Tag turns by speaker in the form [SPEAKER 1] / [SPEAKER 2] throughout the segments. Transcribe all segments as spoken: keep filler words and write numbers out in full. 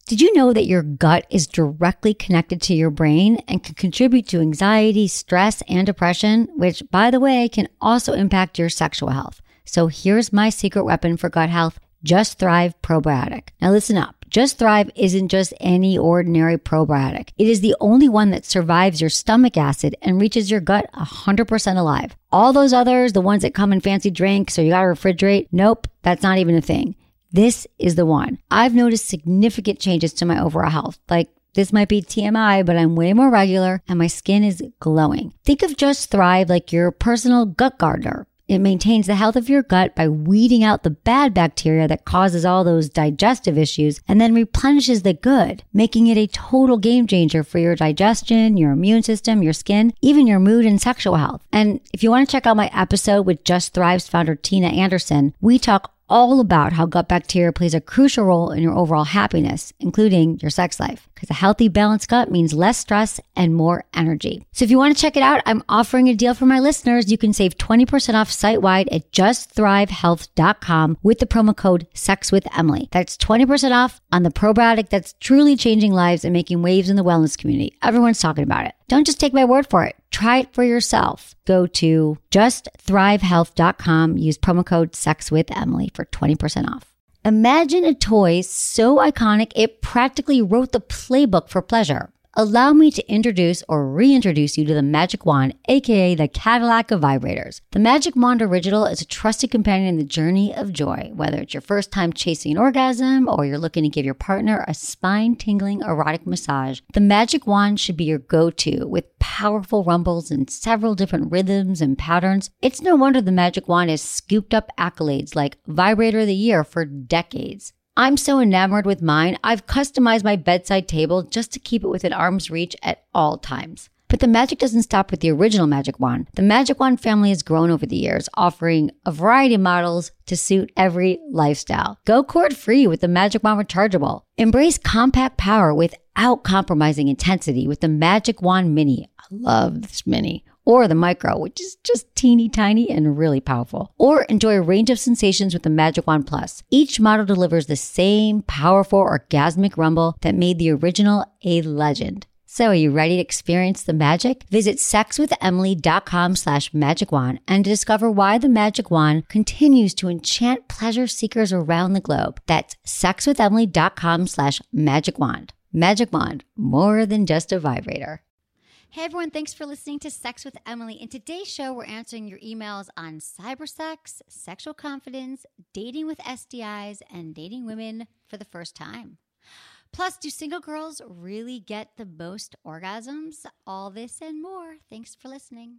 [SPEAKER 1] Did you know that your gut is directly connected to your brain and can contribute to anxiety, stress, and depression, which, by the way, can also impact your sexual health? So here's my secret weapon for gut health, Just Thrive Probiotic. Now listen up. Just Thrive isn't just any ordinary probiotic. It is the only one that survives your stomach acid and reaches your gut one hundred percent alive. All those others, the ones that come in fancy drinks or you gotta refrigerate, nope, that's not even a thing. This is the one. I've noticed significant changes to my overall health. Like, this might be T M I, but I'm way more regular and my skin is glowing. Think of Just Thrive like your personal gut gardener. It maintains the health of your gut by weeding out the bad bacteria that causes all those digestive issues and then replenishes the good, making it a total game changer for your digestion, your immune system, your skin, even your mood and sexual health. And if you want to check out my episode with Just Thrive's founder, Tina Anderson, we talk all about how gut bacteria plays a crucial role in your overall happiness, including your sex life. Because a healthy, balanced gut means less stress and more energy. So if you want to check it out, I'm offering a deal for my listeners. You can save twenty percent off site-wide at just thrive health dot com with the promo code SEXWITHEMILY. That's twenty percent off on the probiotic that's truly changing lives and making waves in the wellness community. Everyone's talking about it. Don't just take my word for it. Try it for yourself. Go to just thrive health dot com. Use promo code SEXWITHEMILY for twenty percent off. Imagine a toy so iconic it practically wrote the playbook for pleasure. Allow me to introduce or reintroduce you to the Magic Wand, aka the Cadillac of vibrators. The Magic Wand Original is a trusted companion in the journey of joy. Whether it's your first time chasing an orgasm or you're looking to give your partner a spine-tingling erotic massage, the Magic Wand should be your go-to with powerful rumbles and several different rhythms and patterns. It's no wonder the Magic Wand has scooped up accolades like Vibrator of the Year for decades. I'm so enamored with mine, I've customized my bedside table just to keep it within arm's reach at all times. But the magic doesn't stop with the original Magic Wand. The Magic Wand family has grown over the years, offering a variety of models to suit every lifestyle. Go cord-free with the Magic Wand Rechargeable. Embrace compact power without compromising intensity with the Magic Wand Mini. I love this Mini. Or the Micro, which is just teeny tiny and really powerful. Or enjoy a range of sensations with the Magic Wand Plus. Each model delivers the same powerful orgasmic rumble that made the original a legend. So are you ready to experience the magic? Visit sexwithemily dot com slash magic wand and discover why the Magic Wand continues to enchant pleasure seekers around the globe. That's sexwithemily dot com slash magic wand. Magic Wand, more than just a vibrator. Hey everyone, thanks for listening to Sex with Emily. In today's show, we're answering your emails on cybersex, sexual confidence, dating with S T Is, and dating women for the first time. Plus, do single girls really get the most orgasms? All this and more. Thanks for listening.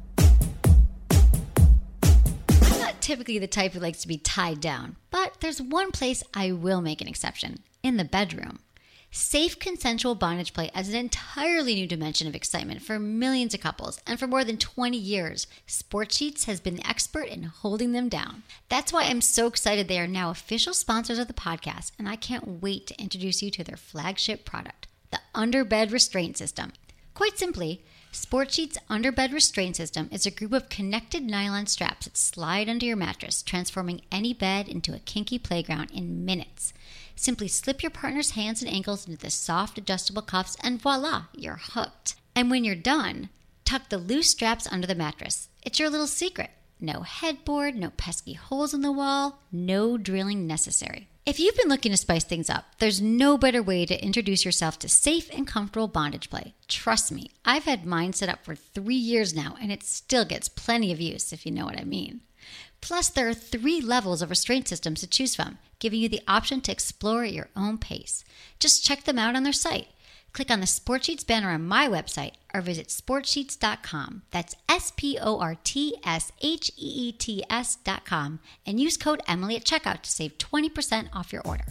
[SPEAKER 1] I'm not typically the type who likes to be tied down, but there's one place I will make an exception: in the bedroom. Safe consensual bondage play adds an entirely new dimension of excitement for millions of couples, and for more than twenty years, Sport Sheets has been the expert in holding them down. That's why I'm so excited they are now official sponsors of the podcast, and I can't wait to introduce you to their flagship product, the Underbed Restraint System. Quite simply, Sport Sheets Underbed Restraint System is a group of connected nylon straps that slide under your mattress, transforming any bed into a kinky playground in minutes. Simply slip your partner's hands and ankles into the soft adjustable cuffs and voila, you're hooked. And when you're done, tuck the loose straps under the mattress. It's your little secret. No headboard, no pesky holes in the wall, no drilling necessary. If you've been looking to spice things up, there's no better way to introduce yourself to safe and comfortable bondage play. Trust me, I've had mine set up for three years now, and it still gets plenty of use, if you know what I mean. Plus, there are three levels of restraint systems to choose from, giving you the option to explore at your own pace. Just check them out on their site. Click on the Sport Sheets banner on my website or visit sport sheets dot com. That's S P O R T S H E E T S dot com and use code Emily at checkout to save twenty percent off your order.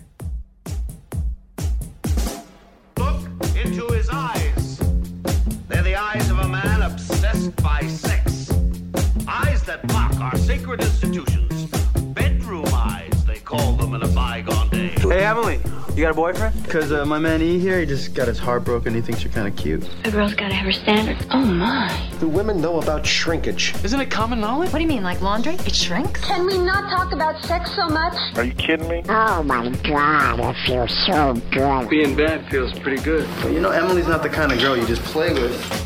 [SPEAKER 2] Look into his eyes. They're the eyes of a man obsessed by sex. Eyes that mock our sacred institutions. Bedroom eyes, they call them in a bygone day.
[SPEAKER 3] Hey, Emily, You got a boyfriend?
[SPEAKER 4] Because uh, my man E here, he just got his heart broken. He thinks you're kind of cute.
[SPEAKER 5] A girl's gotta have her standards. Oh my.
[SPEAKER 6] Do women know about shrinkage?
[SPEAKER 3] Isn't it common knowledge?
[SPEAKER 5] What do you mean, like laundry? It shrinks?
[SPEAKER 7] Can we not talk about sex so much?
[SPEAKER 8] Are you kidding me?
[SPEAKER 9] Oh my God, it feels so good.
[SPEAKER 3] Being bad feels pretty good.
[SPEAKER 4] But you know, Emily's not the kind of girl you just play with.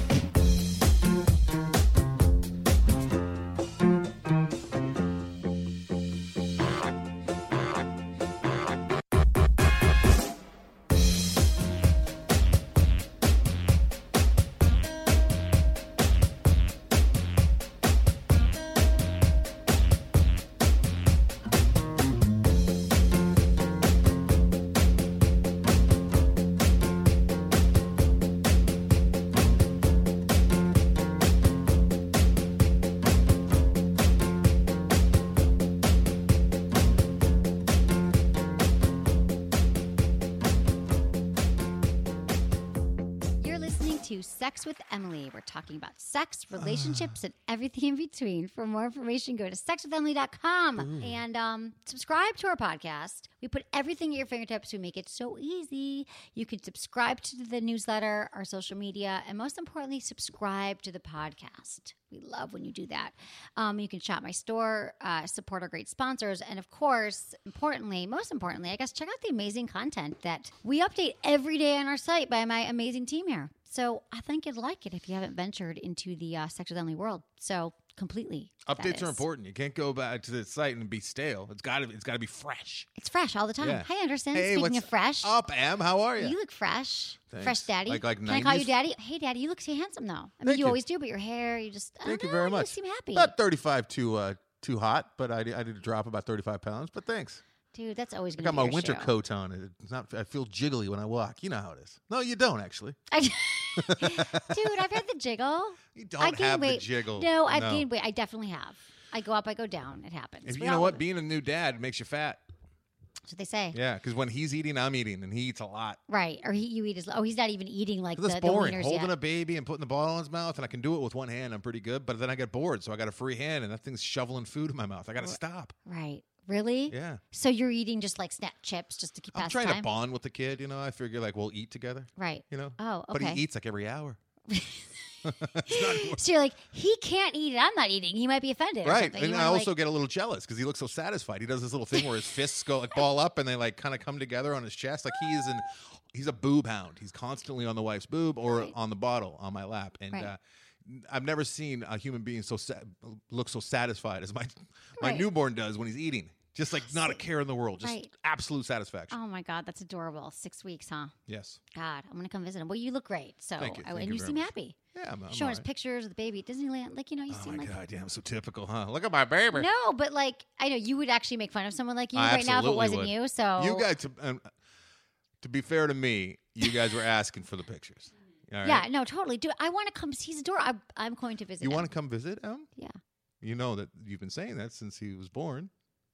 [SPEAKER 1] Sex with Emily. We're talking about sex, relationships, and everything in between. For more information, go to sex with emily dot com and um, subscribe to our podcast. We put everything at your fingertips. We make it so easy. You can subscribe to the newsletter, our social media, and most importantly, subscribe to the podcast. We love when you do that. Um, you can shop my store, uh, support our great sponsors, and of course, importantly, most importantly, I guess, check out the amazing content that we update every day on our site by my amazing team here. So I think you'd like it if you haven't ventured into the uh, Sex with Emily world. So completely.
[SPEAKER 10] Updates are important. You can't go back to the site and be stale. It's got to it's got to be fresh.
[SPEAKER 1] It's fresh all the time.
[SPEAKER 10] Yeah.
[SPEAKER 1] Hey, Anderson.
[SPEAKER 10] Hey,
[SPEAKER 1] Speaking
[SPEAKER 10] what's
[SPEAKER 1] of fresh.
[SPEAKER 10] up, Em? How are you?
[SPEAKER 1] You look fresh.
[SPEAKER 10] Thanks.
[SPEAKER 1] Fresh daddy.
[SPEAKER 10] Like- like
[SPEAKER 1] Can I call you
[SPEAKER 10] nineties?
[SPEAKER 1] daddy? Hey, daddy, you look so handsome, though. I mean,
[SPEAKER 10] Thank
[SPEAKER 1] you,
[SPEAKER 10] you.
[SPEAKER 1] always do, but your hair, you just, I
[SPEAKER 10] Thank
[SPEAKER 1] don't
[SPEAKER 10] you
[SPEAKER 1] know,
[SPEAKER 10] very much.
[SPEAKER 1] You seem happy.
[SPEAKER 10] Not thirty-five too uh, too hot, but I, I need to drop about thirty-five pounds. But thanks.
[SPEAKER 1] Dude, that's always
[SPEAKER 10] I
[SPEAKER 1] going to
[SPEAKER 10] got
[SPEAKER 1] be
[SPEAKER 10] my
[SPEAKER 1] your
[SPEAKER 10] winter
[SPEAKER 1] show.
[SPEAKER 10] coat on. It's not. I feel jiggly when I walk. You know how it is. No, you don't actually.
[SPEAKER 1] I, dude, I've had the jiggle.
[SPEAKER 10] You don't
[SPEAKER 1] I gained
[SPEAKER 10] have the
[SPEAKER 1] weight.
[SPEAKER 10] jiggle.
[SPEAKER 1] No, I've
[SPEAKER 10] No.
[SPEAKER 1] gained weight. I definitely have. I go up, I go down. It happens.
[SPEAKER 10] If,
[SPEAKER 1] We
[SPEAKER 10] you know
[SPEAKER 1] all-
[SPEAKER 10] what? Being a new dad makes you fat.
[SPEAKER 1] That's what they say.
[SPEAKER 10] Yeah, because when he's eating, I'm eating, and he eats a lot.
[SPEAKER 1] Right. Or he, you eat his, oh, he's not even eating like the,
[SPEAKER 10] That's
[SPEAKER 1] the
[SPEAKER 10] boring.
[SPEAKER 1] wieners
[SPEAKER 10] Holding
[SPEAKER 1] yet.
[SPEAKER 10] a baby and putting the ball in his mouth, and I can do it with one hand. I'm pretty good, but then I get bored, so I got a free hand, and that thing's shoveling food in my mouth. I got to stop.
[SPEAKER 1] Right. Really?
[SPEAKER 10] Yeah.
[SPEAKER 1] So you're eating just like snack chips just to keep
[SPEAKER 10] I'm
[SPEAKER 1] past
[SPEAKER 10] trying
[SPEAKER 1] time?
[SPEAKER 10] to bond with the kid. You know, I figure like we'll eat together.
[SPEAKER 1] Right.
[SPEAKER 10] You know.
[SPEAKER 1] Oh,
[SPEAKER 10] But
[SPEAKER 1] okay.
[SPEAKER 10] he eats like every hour.
[SPEAKER 1] So you're like, he can't eat it. I'm not eating. He might be offended. Or
[SPEAKER 10] Right,
[SPEAKER 1] something.
[SPEAKER 10] and
[SPEAKER 1] You
[SPEAKER 10] I
[SPEAKER 1] wanna,
[SPEAKER 10] also
[SPEAKER 1] like,
[SPEAKER 10] get a little jealous because he looks so satisfied. He does this little thing where his fists go like ball up and they like kind of come together on his chest, like he is in. He's a boob hound. He's constantly on the wife's boob or
[SPEAKER 1] Right.
[SPEAKER 10] on the bottle on my lap, and
[SPEAKER 1] Right.
[SPEAKER 10] uh, I've never seen a human being so sa- look so satisfied as my my
[SPEAKER 1] Right.
[SPEAKER 10] newborn does when he's eating. Just like not a care in the world, just
[SPEAKER 1] Right.
[SPEAKER 10] absolute satisfaction.
[SPEAKER 1] Oh my God, that's adorable. Six weeks, huh?
[SPEAKER 10] Yes.
[SPEAKER 1] God, I'm gonna come visit him. Well, you look great. So,
[SPEAKER 10] Thank you.
[SPEAKER 1] I,
[SPEAKER 10] Thank
[SPEAKER 1] and
[SPEAKER 10] you
[SPEAKER 1] you
[SPEAKER 10] very
[SPEAKER 1] seem
[SPEAKER 10] much.
[SPEAKER 1] happy.
[SPEAKER 10] Yeah, I'm, I'm
[SPEAKER 1] Showing
[SPEAKER 10] all
[SPEAKER 1] us
[SPEAKER 10] right.
[SPEAKER 1] pictures of the baby at Disneyland. Like, you know, you
[SPEAKER 10] Oh
[SPEAKER 1] seem
[SPEAKER 10] my
[SPEAKER 1] like
[SPEAKER 10] god, damn, so typical, huh? Look at my baby.
[SPEAKER 1] no, but like I know you would actually make fun of someone like you
[SPEAKER 10] I
[SPEAKER 1] right now if it
[SPEAKER 10] absolutely
[SPEAKER 1] wasn't
[SPEAKER 10] would.
[SPEAKER 1] you. So
[SPEAKER 10] You guys, to, um, to be fair to me, you guys were asking for the pictures. All right?
[SPEAKER 1] yeah, no, totally. Dude, I want to come. He's adorable. I'm, I'm going to visit.
[SPEAKER 10] You
[SPEAKER 1] him.
[SPEAKER 10] want to come visit him?
[SPEAKER 1] Yeah.
[SPEAKER 10] You know that you've been saying that since he was born.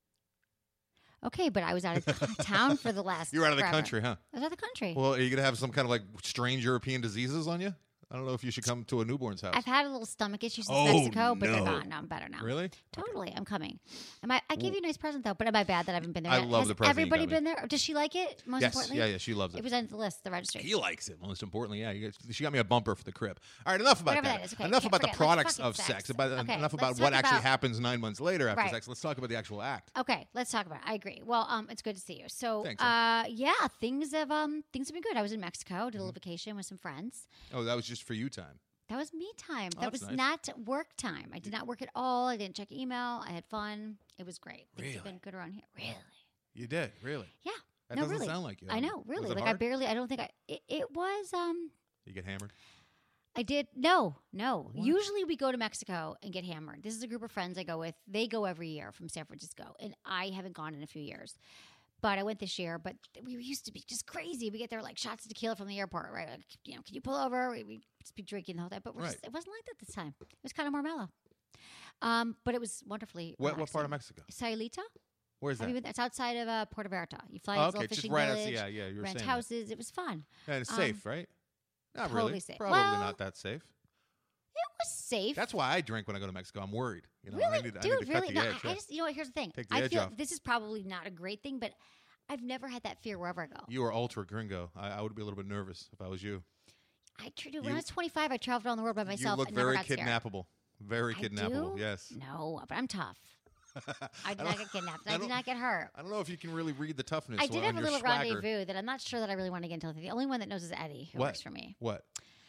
[SPEAKER 1] Okay, but I was out of town for the last.
[SPEAKER 10] You're out of the
[SPEAKER 1] forever.
[SPEAKER 10] country, huh?
[SPEAKER 1] I was out of the country.
[SPEAKER 10] Well, are you gonna have some kind of like strange European diseases on you? I don't know if you should come to a newborn's house.
[SPEAKER 1] I've had a little stomach issues since
[SPEAKER 10] Oh,
[SPEAKER 1] Mexico, but they're
[SPEAKER 10] no.
[SPEAKER 1] gone. No, I'm better now.
[SPEAKER 10] Really?
[SPEAKER 1] Totally. I'm coming. Am I, I gave you a nice present, though, but am I bad that I haven't been there
[SPEAKER 10] I
[SPEAKER 1] yet?
[SPEAKER 10] love
[SPEAKER 1] Has
[SPEAKER 10] the present you
[SPEAKER 1] everybody
[SPEAKER 10] got me.
[SPEAKER 1] been there? Does she like it, most
[SPEAKER 10] Yes,
[SPEAKER 1] importantly?
[SPEAKER 10] yeah, yeah, she loves it.
[SPEAKER 1] It was on the list, the registry.
[SPEAKER 10] He likes it, most importantly. Yeah, you guys, she got me a bumper for the crib. All right, enough about
[SPEAKER 1] Whatever
[SPEAKER 10] that.
[SPEAKER 1] that is, okay,
[SPEAKER 10] Enough
[SPEAKER 1] can't
[SPEAKER 10] about the
[SPEAKER 1] forget. Let's
[SPEAKER 10] products
[SPEAKER 1] fucking
[SPEAKER 10] of sex.
[SPEAKER 1] sex.
[SPEAKER 10] About,
[SPEAKER 1] Okay,
[SPEAKER 10] enough
[SPEAKER 1] let's
[SPEAKER 10] about
[SPEAKER 1] talk
[SPEAKER 10] what actually
[SPEAKER 1] about-
[SPEAKER 10] happens nine months later after
[SPEAKER 1] Right.
[SPEAKER 10] sex. Let's talk about the actual act.
[SPEAKER 1] Okay, let's talk about it. I agree. Well, um, it's good to see you. So,
[SPEAKER 10] Thanks,
[SPEAKER 1] uh, yeah, things have um things have been good. I was in Mexico, did a little
[SPEAKER 10] Mm-hmm.
[SPEAKER 1] vacation with some friends.
[SPEAKER 10] Oh, that was just for you time.
[SPEAKER 1] That was me time.
[SPEAKER 10] Oh,
[SPEAKER 1] that
[SPEAKER 10] that's
[SPEAKER 1] was
[SPEAKER 10] nice.
[SPEAKER 1] not work time. I did not work at all. I didn't check email. I had fun. It was great. Things have
[SPEAKER 10] Really?
[SPEAKER 1] been good around here. Really?
[SPEAKER 10] You did, really.
[SPEAKER 1] Yeah.
[SPEAKER 10] That
[SPEAKER 1] no,
[SPEAKER 10] doesn't
[SPEAKER 1] really.
[SPEAKER 10] sound like you.
[SPEAKER 1] I know,
[SPEAKER 10] Was
[SPEAKER 1] really.
[SPEAKER 10] it
[SPEAKER 1] Like I
[SPEAKER 10] hard?
[SPEAKER 1] barely. I don't think I. It, it was. Um,
[SPEAKER 10] You get hammered.
[SPEAKER 1] I did. No, no. Usually we go to Mexico and get hammered. This is a group of friends I go with. They go every year from San Francisco, and I haven't gone in a few years. But I went this year. But we used to be just crazy. We get there like shots of tequila from the airport, right? Like, you know, can you pull over? We, we just be drinking the whole time. But we're
[SPEAKER 10] Right.
[SPEAKER 1] just, it wasn't like that this time. It was kind of more mellow. Um, but it was wonderfully.
[SPEAKER 10] What, what part of
[SPEAKER 1] relaxing.
[SPEAKER 10] Mexico?
[SPEAKER 1] Sayulita.
[SPEAKER 10] Where's
[SPEAKER 1] Have
[SPEAKER 10] that?
[SPEAKER 1] you been? It's outside of uh, Puerto Vallarta. You fly
[SPEAKER 10] Oh,
[SPEAKER 1] into a
[SPEAKER 10] okay,
[SPEAKER 1] little
[SPEAKER 10] just
[SPEAKER 1] fishing
[SPEAKER 10] right outside-
[SPEAKER 1] village.
[SPEAKER 10] yeah, yeah, you were
[SPEAKER 1] rent
[SPEAKER 10] saying that.
[SPEAKER 1] houses. It was fun.
[SPEAKER 10] And it's
[SPEAKER 1] Um,
[SPEAKER 10] safe, right? Not
[SPEAKER 1] totally
[SPEAKER 10] really.
[SPEAKER 1] safe.
[SPEAKER 10] Probably
[SPEAKER 1] Well-
[SPEAKER 10] not that safe.
[SPEAKER 1] It was safe.
[SPEAKER 10] That's why I drink when I go to Mexico. I'm worried. You know,
[SPEAKER 1] Really,
[SPEAKER 10] I need, to- I
[SPEAKER 1] dude,
[SPEAKER 10] need to
[SPEAKER 1] really?
[SPEAKER 10] cut the
[SPEAKER 1] No,
[SPEAKER 10] edge.
[SPEAKER 1] I, I
[SPEAKER 10] yeah.
[SPEAKER 1] just, you know what? Here's the thing.
[SPEAKER 10] Take the
[SPEAKER 1] I
[SPEAKER 10] edge
[SPEAKER 1] feel
[SPEAKER 10] off.
[SPEAKER 1] this is probably not a great thing, but I've never had that fear wherever I go.
[SPEAKER 10] You are ultra gringo. I, I would be a little bit nervous if I was you.
[SPEAKER 1] I tried to, when I was twenty-five, I traveled around the world by myself.
[SPEAKER 10] You look
[SPEAKER 1] and never
[SPEAKER 10] very
[SPEAKER 1] got scared.
[SPEAKER 10] kidnappable. Very
[SPEAKER 1] I
[SPEAKER 10] kidnappable.
[SPEAKER 1] do?
[SPEAKER 10] Yes.
[SPEAKER 1] No, but I'm tough. I did not get kidnapped. I, I did not get hurt.
[SPEAKER 10] I don't know if you can really read the toughness.
[SPEAKER 1] I did
[SPEAKER 10] on
[SPEAKER 1] have a
[SPEAKER 10] your
[SPEAKER 1] little
[SPEAKER 10] swagger.
[SPEAKER 1] rendezvous that I'm not sure that I really want to get into. The only one that knows is Eddie, who
[SPEAKER 10] What?
[SPEAKER 1] works for me.
[SPEAKER 10] What?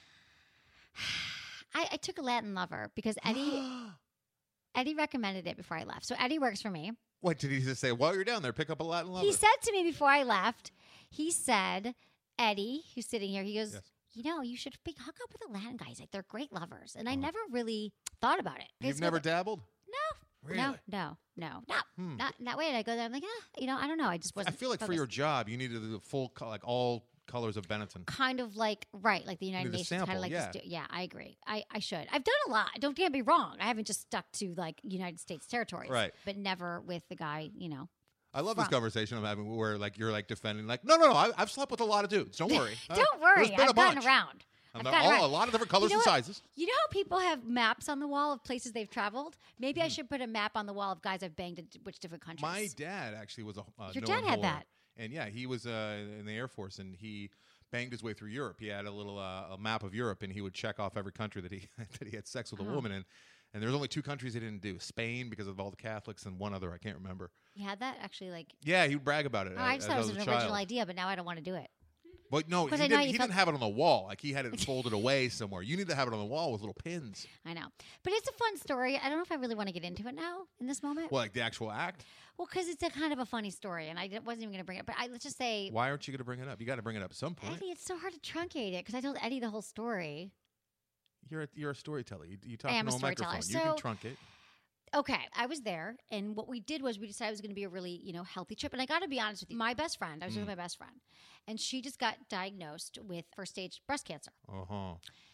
[SPEAKER 1] I, I took a Latin lover because Eddie Eddie recommended it before I left. So Eddie works for me.
[SPEAKER 10] What did he just say? While you're down there, pick up a Latin lover.
[SPEAKER 1] He said to me before I left, he said, Eddie, who's sitting here, he goes,
[SPEAKER 10] Yes.
[SPEAKER 1] you know, you should be, hook up with the Latin guys. Like, they're great lovers. And I never really thought about it.
[SPEAKER 10] You've
[SPEAKER 1] It's
[SPEAKER 10] never
[SPEAKER 1] with-
[SPEAKER 10] dabbled?
[SPEAKER 1] No.
[SPEAKER 10] Really?
[SPEAKER 1] No, no, no, no.
[SPEAKER 10] Hmm.
[SPEAKER 1] Not in that way. And I go there, I'm like, ah, you know, I don't know. I just
[SPEAKER 10] I
[SPEAKER 1] wasn't
[SPEAKER 10] feel like for
[SPEAKER 1] focused.
[SPEAKER 10] your job, you needed the full, co- like all colors of Benetton.
[SPEAKER 1] Kind of like, right, like the United
[SPEAKER 10] need a
[SPEAKER 1] Nations kind
[SPEAKER 10] sample,
[SPEAKER 1] of like
[SPEAKER 10] yeah.
[SPEAKER 1] just do, yeah, I agree. I, I should. I've done a lot. Don't get me wrong. I haven't just stuck to like United States territories.
[SPEAKER 10] Right.
[SPEAKER 1] But never with the guy, you know.
[SPEAKER 10] I love this
[SPEAKER 1] From-
[SPEAKER 10] conversation I'm having where like you're like defending, like, no, no, no, I, I've slept with a lot of dudes. Don't worry. Uh,
[SPEAKER 1] Don't worry.
[SPEAKER 10] there's been a
[SPEAKER 1] I've gotten
[SPEAKER 10] bunch.
[SPEAKER 1] around.
[SPEAKER 10] And
[SPEAKER 1] I've
[SPEAKER 10] they're
[SPEAKER 1] gotten
[SPEAKER 10] all
[SPEAKER 1] around.
[SPEAKER 10] a lot of different colors
[SPEAKER 1] You know
[SPEAKER 10] and
[SPEAKER 1] what?
[SPEAKER 10] sizes.
[SPEAKER 1] You know how people have maps on the wall of places they've traveled? Maybe
[SPEAKER 10] Hmm.
[SPEAKER 1] I should put a map on the wall of guys I've banged in which different countries.
[SPEAKER 10] My dad actually was a uh,
[SPEAKER 1] Your
[SPEAKER 10] Noah
[SPEAKER 1] dad had
[SPEAKER 10] Whore.
[SPEAKER 1] that.
[SPEAKER 10] And yeah, he was uh, in the Air Force, and he banged his way through Europe. He had a little uh, a map of Europe, and he would check off every country that he that he had sex with a
[SPEAKER 1] Oh.
[SPEAKER 10] woman in. And there's only two countries he didn't do: Spain because of all the Catholics, and one other I can't remember.
[SPEAKER 1] You had that actually like.
[SPEAKER 10] Yeah, he would brag about it.
[SPEAKER 1] Oh, I
[SPEAKER 10] as,
[SPEAKER 1] just thought it
[SPEAKER 10] as
[SPEAKER 1] was
[SPEAKER 10] a
[SPEAKER 1] an
[SPEAKER 10] child.
[SPEAKER 1] original idea, but now I don't want to do it.
[SPEAKER 10] But no, he,
[SPEAKER 1] Because I know
[SPEAKER 10] didn't,
[SPEAKER 1] you
[SPEAKER 10] he
[SPEAKER 1] felt-
[SPEAKER 10] didn't have it on the wall. Like he had it folded away somewhere. You need to have it on the wall with little pins.
[SPEAKER 1] I know, but it's a fun story. I don't know if I really want to get into it now in this moment.
[SPEAKER 10] Well, like the actual act.
[SPEAKER 1] Well, because it's a kind of a funny story, and I di- wasn't even going to bring it. But I, let's just say,
[SPEAKER 10] Why aren't you going to bring it up? You got to bring it up at some point.
[SPEAKER 1] Eddie, it's so hard to truncate it because I told Eddie the whole story.
[SPEAKER 10] You're a, you're a storyteller. You, you talk
[SPEAKER 1] I am
[SPEAKER 10] into
[SPEAKER 1] a
[SPEAKER 10] a
[SPEAKER 1] storyteller.
[SPEAKER 10] microphone. You
[SPEAKER 1] So-
[SPEAKER 10] can trunk it.
[SPEAKER 1] Okay, I was there, and what we did was we decided it was going to be a really, you know, healthy trip. And I got to be honest with you, my best friend, I was
[SPEAKER 10] Mm.
[SPEAKER 1] with my best friend, and she just got diagnosed with first stage breast cancer.
[SPEAKER 10] Uh huh.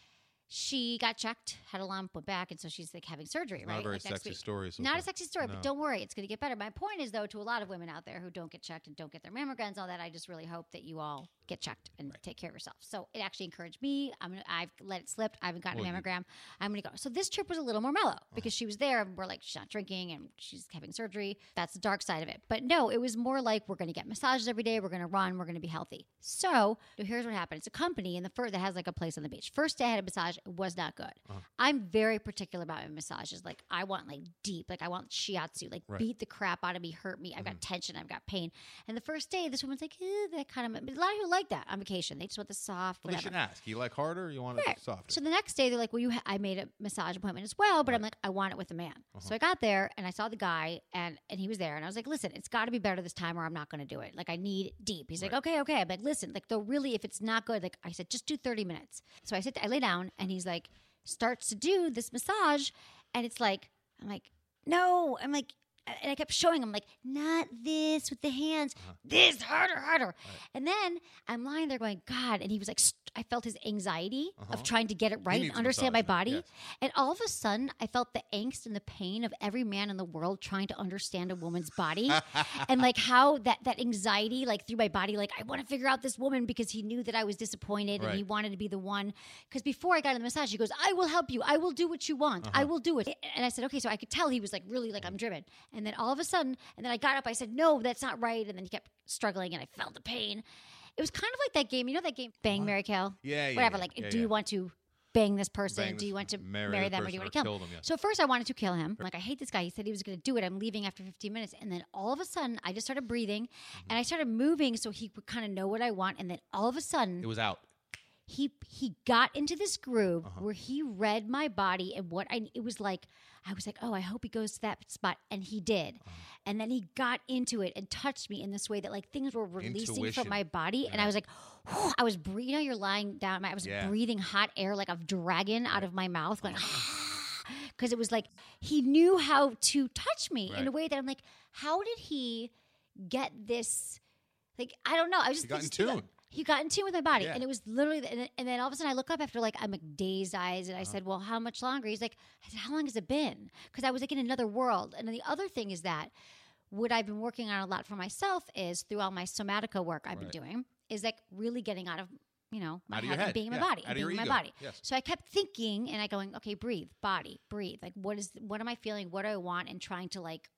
[SPEAKER 1] She got checked, had a lump, went back, and so she's like having surgery.
[SPEAKER 10] Not
[SPEAKER 1] right,
[SPEAKER 10] a very
[SPEAKER 1] like, next
[SPEAKER 10] sexy
[SPEAKER 1] week.
[SPEAKER 10] story. So
[SPEAKER 1] Not
[SPEAKER 10] far.
[SPEAKER 1] a sexy story,
[SPEAKER 10] No.
[SPEAKER 1] but don't worry, it's going to get better. My point is, though, to a lot of women out there who don't get checked and don't get their mammograms, all that, I just really hope that you all get checked and take care of yourself. So it actually encouraged me. I'm gonna, I've let it slip. I haven't gotten
[SPEAKER 10] Well,
[SPEAKER 1] a
[SPEAKER 10] you-
[SPEAKER 1] mammogram. I'm going to go. So this trip was a little more mellow because she was there and we're like, she's not drinking and she's having surgery. That's the dark side of it. But no, it was more like we're going to get massages every day. We're going to run. We're going to be healthy. So here's what happened. It's a company in the first that has like a place on the beach. First day I had a massage. It was not good.
[SPEAKER 10] Uh-huh.
[SPEAKER 1] I'm very particular about my massages. Like I want like deep, like I want shiatsu, like
[SPEAKER 10] Right.
[SPEAKER 1] beat the crap out of me, hurt me. I've got
[SPEAKER 10] Mm-hmm.
[SPEAKER 1] tension. I've got pain. And the first day, this woman's like, eh, that kind of, but a lot of people like that on vacation. They just want the soft,
[SPEAKER 10] Well, they
[SPEAKER 1] whatever.
[SPEAKER 10] should ask. You like harder or you want
[SPEAKER 1] Right.
[SPEAKER 10] it softer?
[SPEAKER 1] So the next day, they're like, well, you ha- I made a massage appointment as well, but I'm like, I want it with a man.
[SPEAKER 10] Uh-huh.
[SPEAKER 1] So I got there and I saw the guy and, and he was there. And I was like, listen, it's got to be better this time or I'm not going to do it. Like I need deep. He's like,
[SPEAKER 10] Right.
[SPEAKER 1] okay, okay. I'm like, listen, like though really, if it's not good, like I said, just do thirty minutes. So I sit, I lay down and he's like, starts to do this massage. And it's like, I'm like, no, I'm like, and I kept showing him like, not this with the hands,
[SPEAKER 10] Uh-huh.
[SPEAKER 1] this harder, harder. And then I'm lying there going, God. And he was like, st- I felt his anxiety
[SPEAKER 10] Uh-huh.
[SPEAKER 1] of trying to get it right and
[SPEAKER 10] needs a
[SPEAKER 1] understand my
[SPEAKER 10] massage now,
[SPEAKER 1] body.
[SPEAKER 10] yes.
[SPEAKER 1] And all of a sudden, I felt the angst and the pain of every man in the world trying to understand a woman's body. And like how that, that anxiety, like through my body, like I want to figure out this woman because he knew that I was disappointed and he
[SPEAKER 10] Right.
[SPEAKER 1] wanted to be the one. Because before I got in the massage, he goes, I will help you. I will do what you want.
[SPEAKER 10] Uh-huh.
[SPEAKER 1] I will do it. And I said, okay. So I could tell he was like, really like, I'm driven. And then all of a sudden, and then I got up, I said, no, that's not right. And then he kept struggling and I felt the pain. It was kind of like that game. You know that game, Bang, Marry, Kill?
[SPEAKER 10] Yeah, yeah,
[SPEAKER 1] Whatever.
[SPEAKER 10] yeah.
[SPEAKER 1] Like,
[SPEAKER 10] Yeah,
[SPEAKER 1] do
[SPEAKER 10] yeah.
[SPEAKER 1] you want to bang this person?
[SPEAKER 10] Bang
[SPEAKER 1] do you
[SPEAKER 10] this-
[SPEAKER 1] want to
[SPEAKER 10] marry
[SPEAKER 1] marry,
[SPEAKER 10] the
[SPEAKER 1] them or do
[SPEAKER 10] person
[SPEAKER 1] you want
[SPEAKER 10] or
[SPEAKER 1] to kill,
[SPEAKER 10] kill
[SPEAKER 1] them?
[SPEAKER 10] them, yes.
[SPEAKER 1] So first I wanted to kill him. I'm like, I hate this guy. He said he was going to do it. I'm leaving after fifteen minutes. And then all of a sudden, I just started breathing
[SPEAKER 10] Mm-hmm.
[SPEAKER 1] and I started moving so he would kind of know what I want. And then all of a sudden,
[SPEAKER 10] It was out.
[SPEAKER 1] he he got into this groove
[SPEAKER 10] Uh-huh.
[SPEAKER 1] where he read my body and what I it was like I was like, oh, I hope he goes to that spot, and he did.
[SPEAKER 10] Uh-huh.
[SPEAKER 1] And then he got into it and touched me in this way that like things were releasing
[SPEAKER 10] Intuition.
[SPEAKER 1] from my body, and I
[SPEAKER 10] Yeah.
[SPEAKER 1] was like, whew, I was breathing. You know, you're lying down. I was
[SPEAKER 10] Yeah.
[SPEAKER 1] breathing hot air like a dragon out of my mouth, going. Because it was like he knew how to touch me in a
[SPEAKER 10] Right.
[SPEAKER 1] way that I'm like, how did he get this? Like I don't know. I was just
[SPEAKER 10] He got in
[SPEAKER 1] just-
[SPEAKER 10] tune.
[SPEAKER 1] He got in tune with my body,
[SPEAKER 10] Yeah.
[SPEAKER 1] and it was literally. And then, and then all of a sudden, I look up after like I'm like dazed eyes, and I said, "Well, how much longer?" He's like, "I said, how long has it been?" Because I was like in another world. And then the other thing is that what I've been working on a lot for myself is through all my somatica work I've
[SPEAKER 10] Right.
[SPEAKER 1] been doing is like really getting out of you know my
[SPEAKER 10] Out of
[SPEAKER 1] head,
[SPEAKER 10] your
[SPEAKER 1] and
[SPEAKER 10] head.
[SPEAKER 1] being in
[SPEAKER 10] Yeah.
[SPEAKER 1] my body,
[SPEAKER 10] Out
[SPEAKER 1] and
[SPEAKER 10] of your
[SPEAKER 1] being in
[SPEAKER 10] ego.
[SPEAKER 1] my body.
[SPEAKER 10] Yes.
[SPEAKER 1] So I kept thinking, and I going, "Okay, breathe, body, breathe. Like what is what am I feeling? What do I want?" And trying to like